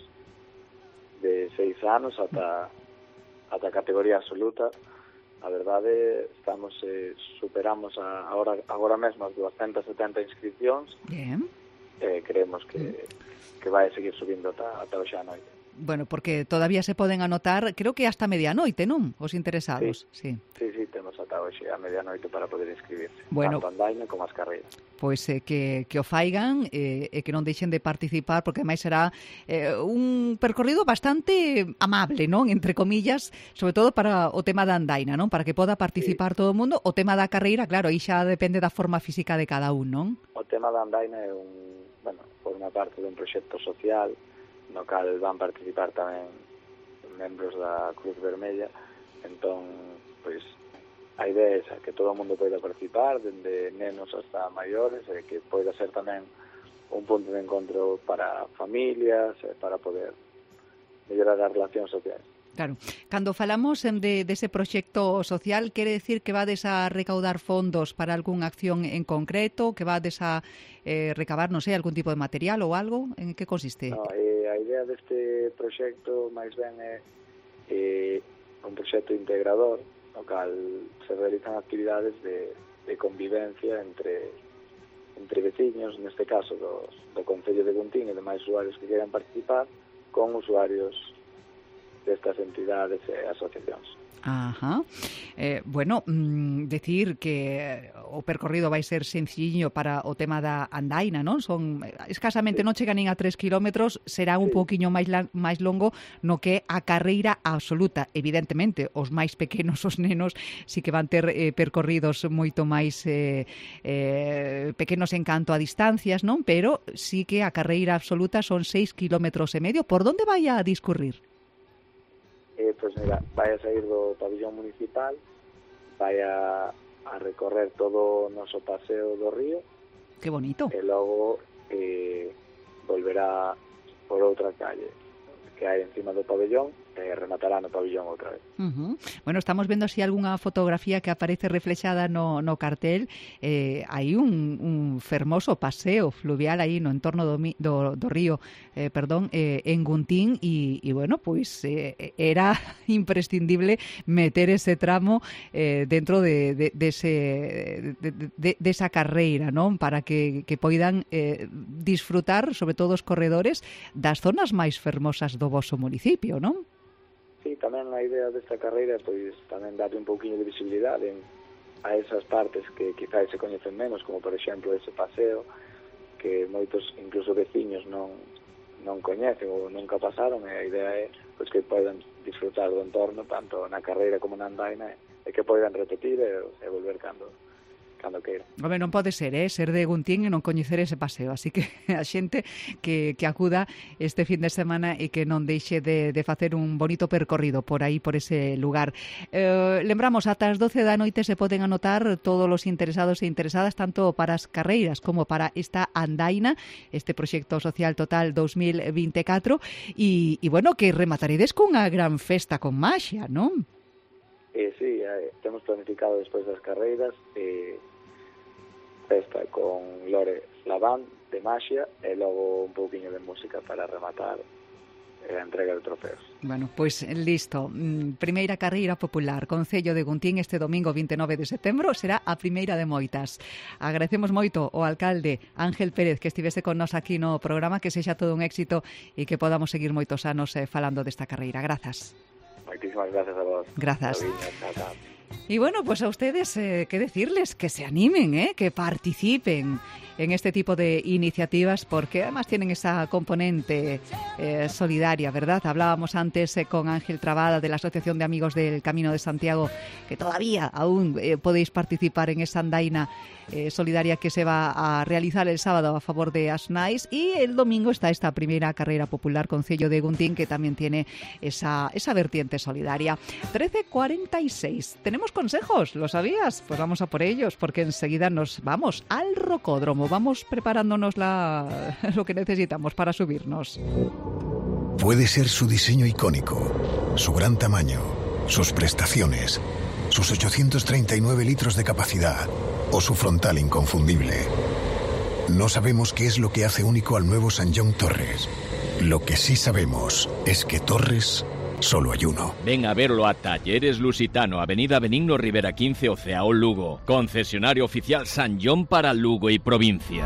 de seis anos ata, ata a categoría absoluta. A verdade, estamos eh, superamos a, agora, agora mesmo as doscientas setenta inscripcións. Bien. Eh, creemos que... que vai a seguir subindo ata, ata hoxe a noite. Bueno, porque todavía se poden anotar, creo que hasta medianoite, non? Os interesados. Sí, sí, sí, sí, temos ata hoxe a medianoite para poder inscribirse. Bueno, tanto andaina como as carreiras. Pois eh, que, que o faigan e eh, que non deixen de participar, porque máis será eh, un percorrido bastante amable, non? Entre comillas, sobre todo para o tema da andaina, non? Para que poda participar sí. todo o mundo. O tema da carreira, claro, aí xa depende da forma física de cada un, non? O tema da andaina é un bueno, forma parte dun proxecto social no cal van participar tamén membros da Cruz Vermella. Entón, pois, a idea é esa, que todo o mundo poida participar, dende nenos hasta maiores, e que poida ser tamén un punto de encontro para familias, e para poder mellorar as relacións sociais. Claro, cando falamos de dese proxecto social, quere decir que vades a recaudar fondos para algunha acción en concreto, que vades a eh, recabar, non sei, algún tipo de material ou algo? En que consiste? No, eh, a idea deste proxecto máis ben é eh, un proxecto integrador, no cal se realizan actividades de, de convivencia entre entre veciños, neste caso do, do Concello de Guntín e demais usuarios que queiran participar, con usuarios destas entidades e asociacións. Ajá. Eh, bueno, mmm, decir que o percorrido vai ser sencillo para o tema da andaina, non? Son escasamente, sí. non chegan nin a tres kilómetros, será un sí. pouquiño máis la, máis longo no que a carreira absoluta. Evidentemente, os máis pequenos, os nenos, sí que van ter eh, percorridos moito máis eh, eh, pequenos en canto a distancias, non? Pero sí que a carreira absoluta son seis kilómetros e medio. Por onde vai a discurrir? Eh, pois mira, vai a sair do pabillón municipal, vai a, a recorrer todo o noso paseo do río. Que bonito. E logo eh, volverá por outra calle que hai encima do pabillón e rematará no pabillón outra vez. Uh-huh. Bueno, estamos vendo así algunha fotografía que aparece reflexada no, no cartel. Eh, hai un, un fermoso paseo fluvial aí no entorno do, do, do río eh, perdón, eh, en Guntín e, e bueno, pois eh, era imprescindible meter ese tramo eh, dentro de, de, de, ese, de, de, de esa carreira, non? Para que, que poidan eh, disfrutar, sobre todo os corredores, das zonas máis fermosas do voso municipio, non? Sí, tamén a idea desta carreira pois tamén darle un pouquinho de visibilidade en, a esas partes que quizás se coñecen menos, como por exemplo ese paseo que moitos, incluso veciños, non, non coñecen ou nunca pasaron, e a idea é pois que poidan disfrutar do entorno tanto na carreira como na andaina e que poidan repetir e, e volver cando cando queira. Home, non pode ser, eh? Ser de Guntín e non coñecer ese paseo, así que a xente que, que acuda este fin de semana e que non deixe de, de facer un bonito percorrido por aí, por ese lugar. Eh, lembramos, ata as doce da noite se poden anotar todos os interesados e interesadas, tanto para as carreiras como para esta andaina, este proxecto social total dos mil vinte e catro, e, e bueno, que remataredes cunha gran festa con maxia, non? Eh, sí, eh, temos planificado despois das carreiras eh, festa con Lore Laván de maxia e logo un pouquiño de música para rematar e a entrega de trofeos. Bueno, pois pues, listo. Primeira carreira popular Concello de Guntín este domingo vinte e nove de setembro será a primeira de moitas. Agradecemos moito ao alcalde Ángel Pérez que estivese con nós aquí no programa, que sexa todo un éxito e que podamos seguir moitos anos eh, falando desta carreira. Grazas. Moitísimas gracias a vos. Grazas. Viña, y bueno, pues a ustedes, eh, ¿qué decirles? Que se animen, ¿eh? Que participen en este tipo de iniciativas, porque además tienen esa componente eh, solidaria, ¿verdad? Hablábamos antes eh, con Ángel Trabada de la Asociación de Amigos del Camino de Santiago, que todavía aún eh, podéis participar en esa andaina eh, solidaria que se va a realizar el sábado a favor de Asnais, y el domingo está esta primera carrera popular Concello de Guntín, que también tiene esa, esa vertiente solidaria. trece cuarenta y seis. ¿Tenemos consejos? ¿Lo sabías? Pues vamos a por ellos, porque enseguida nos vamos al rocódromo. Vamos preparándonos la, lo que necesitamos para subirnos. Puede ser su diseño icónico, su gran tamaño, sus prestaciones, sus ochocientos treinta y nueve litros de capacidad o su frontal inconfundible. No sabemos qué es lo que hace único al nuevo Sanyong Torres. Lo que sí sabemos es que Torres solo hay uno. Ven a verlo a Talleres Lusitano, Avenida Benigno Rivera quince, Oceao, Lugo. Concesionario oficial Sanyong para Lugo e provincia.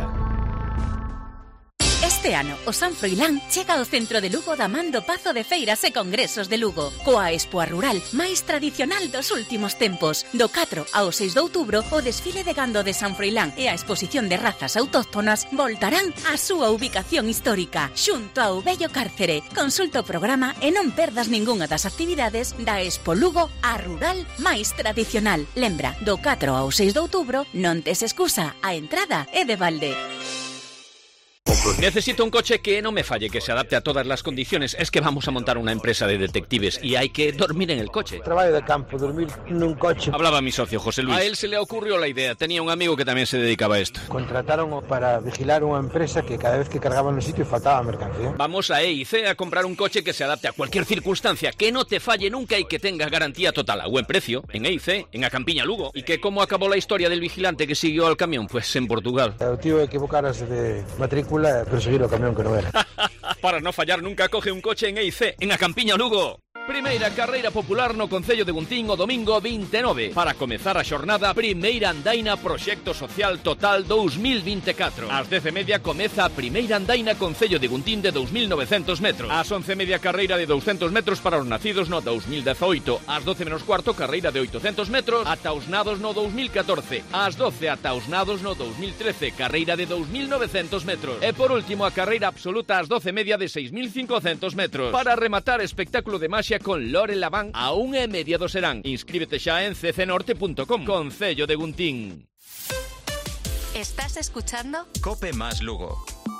Este ano, o San Froilán chega ao centro de Lugo da man do Pazo de Feiras e Congresos de Lugo, coa expoa rural máis tradicional dos últimos tempos. Do catro ao seis de outubro, o desfile de gando de San Froilán e a exposición de razas autóctonas voltarán á súa ubicación histórica, xunto ao vello cárcere. Consulta o programa e non perdas ningunha das actividades da Expo Lugo, a rural máis tradicional. Lembra, do catro ao seis de outubro, non tes excusa, a entrada é de balde. Necesito un coche que no me falle, que se adapte a todas las condiciones. Es que vamos a montar una empresa de detectives y hay que dormir en el coche. Trabajo de campo, dormir en un coche. Hablaba mi socio, José Luis. A él se le ocurrió la idea. Tenía un amigo que también se dedicaba a esto. Contrataron para vigilar una empresa que cada vez que cargaban los sitios faltaba mercancía. Vamos a E I C a comprar un coche que se adapte a cualquier circunstancia, que no te falle nunca y que tenga garantía total a buen precio. En E I C, en A Campiña, Lugo. ¿Y que cómo acabó la historia del vigilante que siguió al camión? Pues en Portugal. El tío equivocarse de matrícula, perseguir el camión que no era. Para no fallar nunca, coge un coche en E I C, en A Campiña, Lugo. Primeira carreira popular no Concello de Guntín o domingo vinte e nove. Para comezar a xornada, primeira andaina Proxecto Social Total dous mil vinte e catro. Ás dez e media comeza a primeira andaina Concello de Guntín de dous mil novecentos metros. Ás once e media carreira de douscentos metros para os nacidos no dous mil dezoito. Ás doce menos cuarto carreira de oitocentos metros ata os nados no dous mil catorce. Ás doce ata os nados no dous mil trece, carreira de dous mil novecentos metros. E por último a carreira absoluta ás doce e media de seis mil cincocentos metros. Para rematar, espectáculo de maxia con Lore Laván a unha e media do serán. Inscríbete xa en c c norte punto com. Concello de Guntín. ¿Estás escuchando? Cope más Lugo.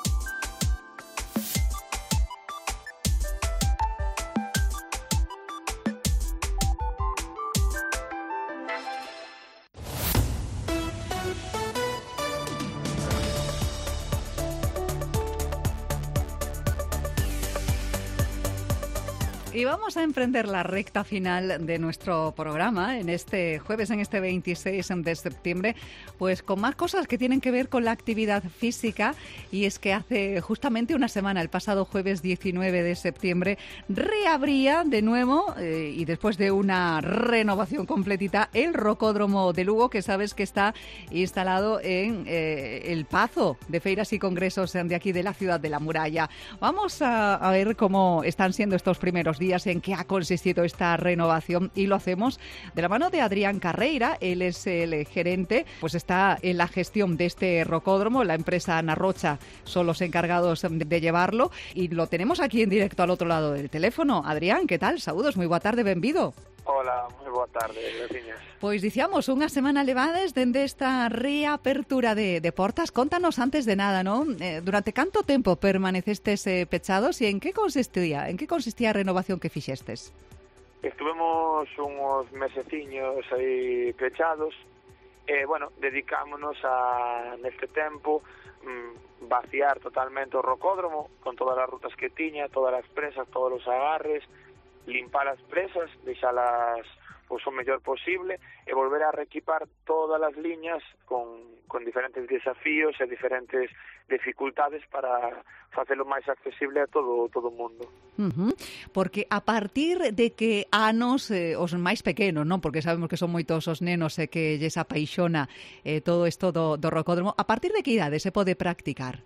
Y vamos a emprender la recta final de nuestro programa en este jueves, en este veintiséis de septiembre, pues con más cosas que tienen que ver con la actividad física. Y es que hace justamente una semana, el pasado jueves diecinueve de septiembre, reabría de nuevo eh, y después de una renovación completita el Rocódromo de Lugo, que sabes que está instalado en eh, el Pazo de Feiras y Congresos de aquí de la ciudad de la Muralla. Vamos a, a ver cómo están siendo estos primeros días, en qué ha consistido esta renovación, y lo hacemos de la mano de Adrián Carreira. Él es el gerente, pues está en la gestión de este rocódromo. La empresa Ana Rocha son los encargados de llevarlo y lo tenemos aquí en directo al otro lado del teléfono. Adrián, ¿qué tal? Saúdos, moi boa tarde, benvido. Hola, moi boa tarde, graciñas. Pois dicíamos, unha semana levades dende esta reapertura de, de portas. Contanos antes de nada, ¿no? Eh, durante canto tempo permanecestes eh, pechados e en que consistía? En que consistía a renovación que fixestes? Estuvemos uns meseciños aí pechados e, bueno, dedicámonos a, neste tempo, mm, vaciar totalmente o rocódromo con todas as rutas que tiña, todas as presas, todos os agarres, limpar as presas, deixalas pois, o mellor posible e volver a reequipar todas as liñas con, con diferentes desafíos e diferentes dificultades para facelo máis accesible a todo todo o mundo. Uh-huh. Porque a partir de que anos, eh, os máis pequenos, non? Porque sabemos que son moitos os nenos e que lles apaixona eh, todo isto do, do rocódromo, a partir de que idade se pode practicar?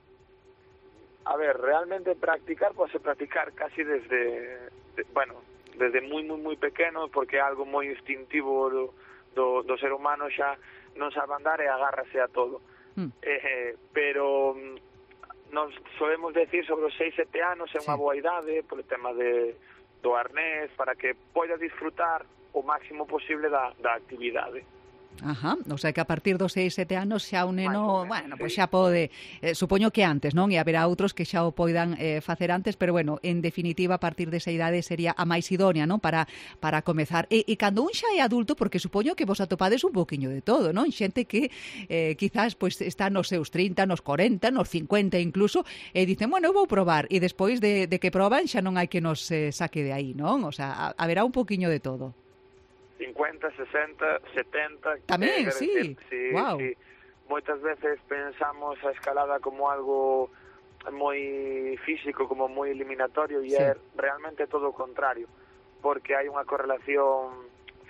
A ver, realmente practicar, pode practicar casi desde, de, bueno, desde moi, moi, moi pequeno, porque é algo moi instintivo do, do, do ser humano, xa non sabe andar e agárrase a todo. Mm. Eh, pero nos solemos decir sobre os seis, sete anos é unha sí. boa idade, polo tema de, do arnés, para que poida disfrutar o máximo posible da, da actividade. Ajá, o sea que a partir dos seis, sete anos xa un neno, bueno, pois xa pode, eh, supoño que antes, non? E haberá outros que xa o poidan eh, facer antes, pero bueno, en definitiva, a partir desa idade sería a máis idónea, non? Para para comezar. E, e cando un xa é adulto, porque supoño que vos atopades un poquinho de todo, non? Xente que eh, quizás pois está nos seus trinta, nos corenta, nos cincuenta incluso, e dicen, bueno, eu vou probar, e despois de, de que proban xa non hai que nos eh, saque de aí, non? O sea, a, haberá un poquinho de todo. cincuenta, sesenta, setenta... Tamén, eh, sí, sí, wow. sí. Moitas veces pensamos a escalada como algo moi físico, como moi eliminatorio, e sí. é realmente todo o contrario, porque hai unha correlación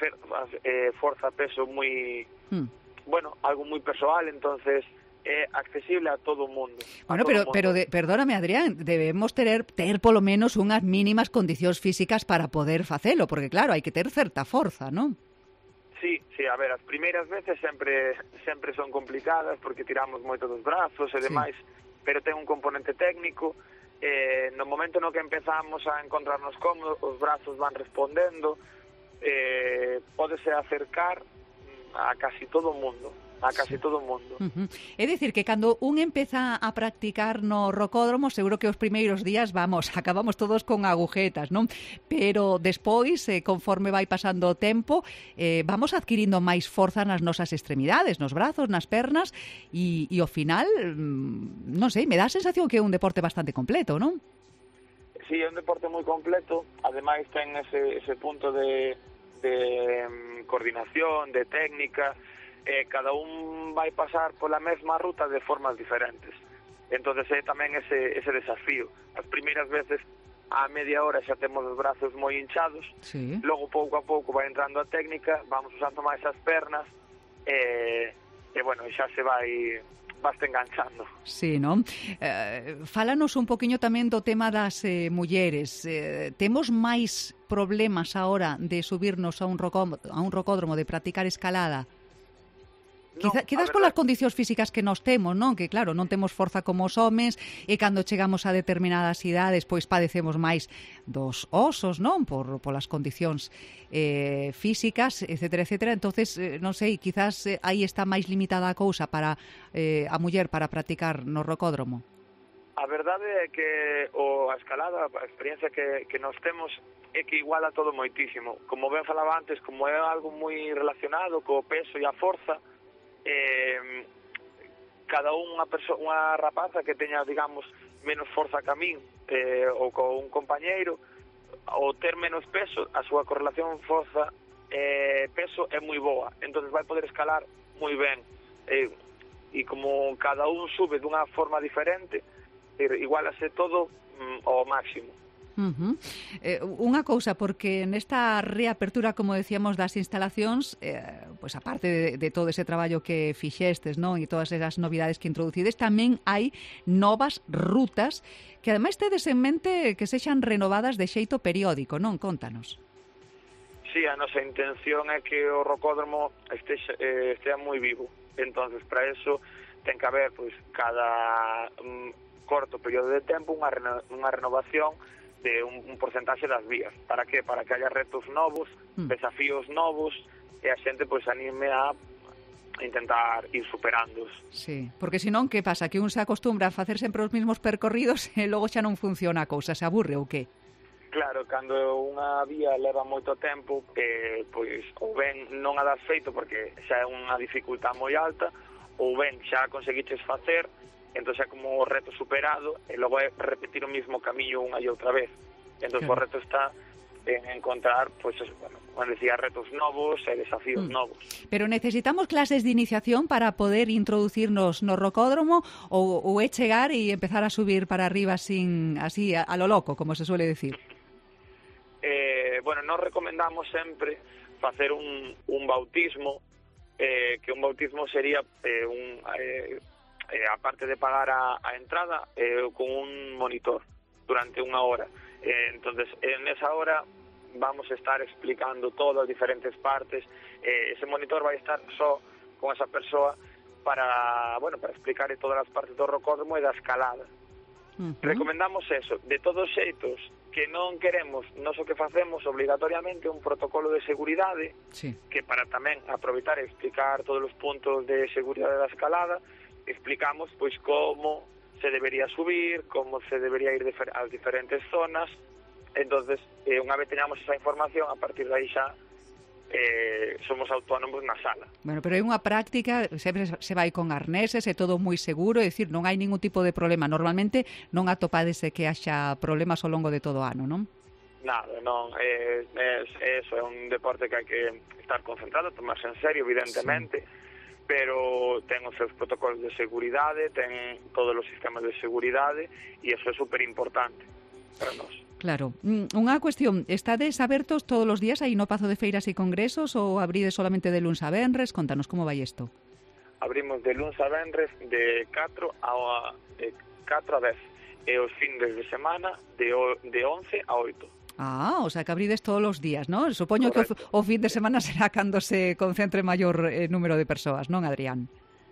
eh, forza-peso moi... Hmm. Bueno, algo moi persoal, entonces é accesible a todo o mundo. Bueno, pero, mundo. pero de, perdóname, Adrián, debemos ter, ter polo menos unhas mínimas condicións físicas para poder facelo, porque claro, hai que ter certa forza, non? Sí, sí, a ver, as primeiras veces sempre sempre son complicadas porque tiramos moito dos brazos e demais, sí. pero ten un componente técnico, eh, no momento no que empezamos a encontrarnos cómodos, os brazos van respondendo, eh, pódese acercar a casi todo o mundo. a casi todo o mundo. Uh-huh. É dicir que cando un empeza a practicar no rocódromo, seguro que os primeiros días, vamos, acabamos todos con agujetas, non? Pero despois, eh, conforme vai pasando o tempo, eh, vamos adquirindo máis forza nas nosas extremidades, nos brazos, nas pernas, e, e ao final, non sei, me dá a sensación que é un deporte bastante completo, non? Sí, é un deporte moi completo, ademais ten ese, ese punto de, de um, coordinación, de técnica. Eh, cada un vai pasar pola mesma ruta de formas diferentes. Entonces é tamén ese, ese desafío. As primeiras veces a media hora xa temos os brazos moi hinchados, sí. logo pouco a pouco vai entrando a técnica, vamos usando máis as pernas e, e bueno, xa se vai baste enganchando. Sí, non? Eh, fálanos un poquinho tamén do tema das eh, mulleres. Eh, temos máis problemas ahora de subirnos a un, rocó, a un rocódromo, de practicar escalada? Quizá, quizás polas condicións físicas que nos temos, non? Que claro, non temos forza como os homes e cando chegamos a determinadas idades pois padecemos máis dos osos, non? Por polas condicións eh, físicas, etcétera, etcétera. Entonces, eh, non sei, quizás eh, aí está máis limitada a cousa para eh, a muller para practicar no rocódromo. A verdade é que o, a escalada, a experiencia que, que nos temos é que iguala todo moitísimo. Como ben falaba antes, como é algo moi relacionado co peso e a forza, Eh, cada unha perso- unha rapaza que teña, digamos, menos forza que a min eh, ou co un compañeiro, ou ter menos peso, a súa correlación forza eh, peso é moi boa, entonces vai poder escalar moi ben, eh, e como cada un sube dunha forma diferente, igualase todo mm, ao máximo. Uh-huh. Eh, unha cousa, porque nesta reapertura, como decíamos, das instalacións, eh, pues aparte de, de todo ese traballo que fixestes, non, e todas esas novidades que introducides, tamén hai novas rutas que ademais tedes en mente que sexan renovadas de xeito periódico, non? Contanos. Sí, a nosa intención é que o rocódromo estexa, eh, estea moi vivo, entonces para eso ten que haber, pois, cada um, corto período de tempo unha, reno, unha renovación de un, un porcentaxe das vías. Para que? Para que haya retos novos, mm. desafíos novos, e a xente pois anime a intentar ir superándoos. Sí, porque senón, que pasa? Que un se acostumbra a facer sempre os mesmos percorridos e logo xa non funciona a cousa, se aburre ou que? Claro, cando unha vía leva moito tempo, eh, pois ou ben non a das feito porque xa é unha dificultad moi alta, ou ben xa conseguiches facer, entón xa como o reto superado, e logo é repetir o mismo camiño unha e outra vez. Entón claro. O reto está en encontrar, pois, pues, bueno, como decía, retos novos e desafíos mm. novos. Pero necesitamos clases de iniciación para poder introducirnos no rocódromo ou, ou é chegar e empezar a subir para arriba sin, así, a, a lo loco, como se suele decir? Eh, bueno, nos recomendamos sempre facer un, un bautismo, eh, que un bautismo sería eh, un... Eh, eh, aparte de pagar a, a entrada, eh, con un monitor durante unha hora. Eh, entonces, en esa hora vamos a estar explicando todas as diferentes partes. Eh, ese monitor vai estar só con esa persoa para, bueno, para explicar todas as partes do rocódromo e da escalada. Uh-huh. Recomendamos eso. De todos xeitos, que non queremos, nos o que facemos obligatoriamente un protocolo de seguridade, sí. que para tamén aproveitar e explicar todos os puntos de seguridade da escalada, explicamos pois como se debería subir, como se debería ir ás diferentes zonas. Entonces, eh, unha vez teñamos esa información, a partir de aí xa eh, somos autónomos na sala. Bueno, pero é unha práctica, sempre se vai con arneses, é todo moi seguro, é dicir, non hai ningún tipo de problema. Normalmente non atopadese que haxa problemas ao longo de todo o ano, non? Nada, non, é, é, eso é un deporte que hai que estar concentrado, tomarse en serio, evidentemente, sí. Pero ten os seus protocolos de seguridade, ten todos os sistemas de seguridade e iso é super importante para nós. Claro. Unha cuestión, estades abertos todos os días aí no Pazo de Feiras e Congresos ou abrides solamente de luns a venres? Contanos como vai isto. Abrimos de luns a venres de catro a dez e os findes de semana de, de once a oito. Ah, o sea que abrides todos os días, ¿no? Supoño Correcto. Que o, o fin de semana será cando se concentre maior eh, número de persoas, non, Adrián?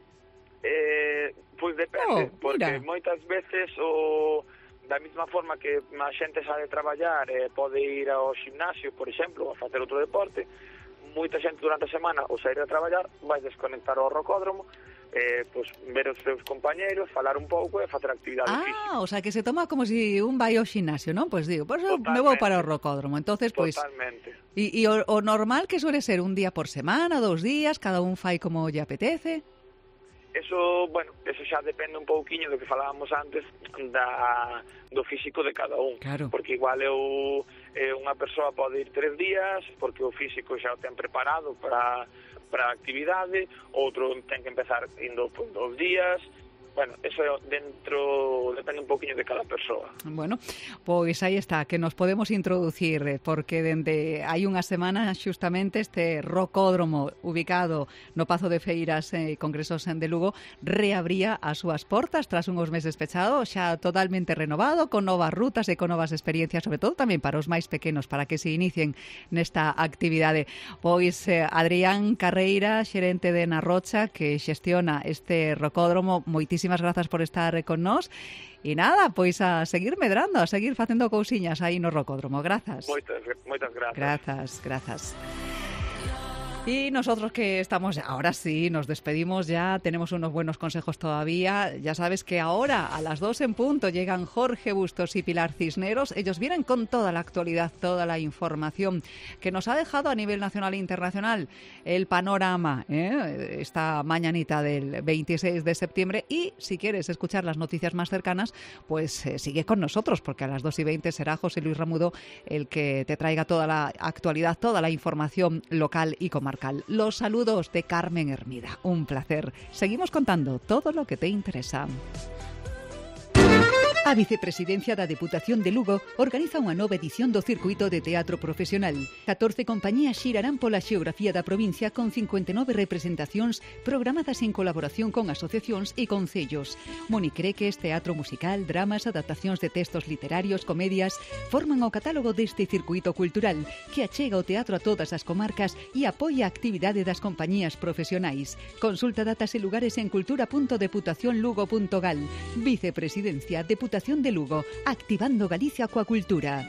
Eh, pois depende, oh, porque moitas veces o da mesma forma que a xente sabe traballar e eh, pode ir ao gimnasio, por exemplo, a facer outro deporte, moita xente durante a semana ou sair a traballar vai desconectar ao rocódromo, eh, pues, ver os seus compañeros, falar un pouco e facer actividade ah, física. Ah, o sea, que se toma como si un vai ao gimnasio, ¿no? Pues digo, pues me vou para o rocódromo. Entonces, pues, Totalmente. Y, y o, o normal que suele ser un día por semana, dos días, cada un fai como lle apetece. Eso, bueno, eso xa depende un pouquiño do que falábamos antes da, do físico de cada un. Claro. Porque igual eu, eh, unha persoa pode ir tres días, porque o físico xa o ten preparado para, para a actividade, outro ten que empezar indo por dos días. Bueno, eso dentro depende un poquinho de cada persoa. Bueno, pois aí está, que nos podemos introducir, porque dende hai unha semana xustamente este rocódromo ubicado no Pazo de Feiras e eh, Congresos de Lugo reabría as súas portas tras unhos meses pechado, xa totalmente renovado, con novas rutas e con novas experiencias, sobre todo tamén para os máis pequenos, para que se inicien nesta actividade. Pois eh, Adrián Carreira, xerente de Na Rocha, que xestiona este rocódromo, moitísimas grazas por estar con nós. E nada, pois a seguir medrando, a seguir facendo cousiñas aí no rocódromo. Grazas. Moitas, moitas grazas. Grazas, grazas. Y nosotros que estamos, ahora sí, nos despedimos ya, tenemos unos buenos consejos todavía. Ya sabes que ahora a las dos en punto llegan Jorge Bustos y Pilar Cisneros. Ellos vienen con toda la actualidad, toda la información que nos ha dejado a nivel nacional e internacional el panorama, ¿eh? Esta mañanita del veintiséis de septiembre. Y si quieres escuchar las noticias más cercanas, pues eh, sigue con nosotros, porque a las dos y veinte será José Luis Ramudo el que te traiga toda la actualidad, toda la información local y comarcal. Los saludos de Carmen Hermida. Un placer. Seguimos contando todo lo que te interesa. A Vicepresidencia da Deputación de Lugo organiza unha nova edición do Circuito de Teatro Profesional. catorce compañías xirarán pola xeografía da provincia con cincuenta e nove representacións programadas en colaboración con asociacións e concellos. Moni Creques, teatro musical, dramas, adaptacións de textos literarios, comedias, forman o catálogo deste circuito cultural que achega o teatro a todas as comarcas e apoia a actividade das compañías profesionais. Consulta datas e lugares en cultura punto deputación lugo punto gal. Vicepresidencia, Deputación de Lugo, activando Galicia coa cultura.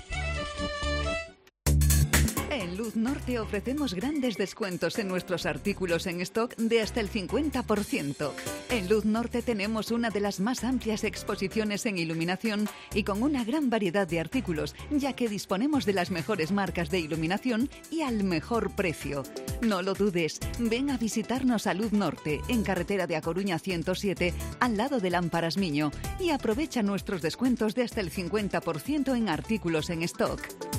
En Luz Norte ofrecemos grandes descuentos en nuestros artículos en stock de hasta el cincuenta por ciento. En Luz Norte tenemos una de las más amplias exposiciones en iluminación y con una gran variedad de artículos, ya que disponemos de las mejores marcas de iluminación y al mejor precio. No lo dudes, ven a visitarnos a Luz Norte, en carretera de A Coruña ciento siete, al lado de Lámparas Miño, y aprovecha nuestros descuentos de hasta el cincuenta por ciento en artículos en stock.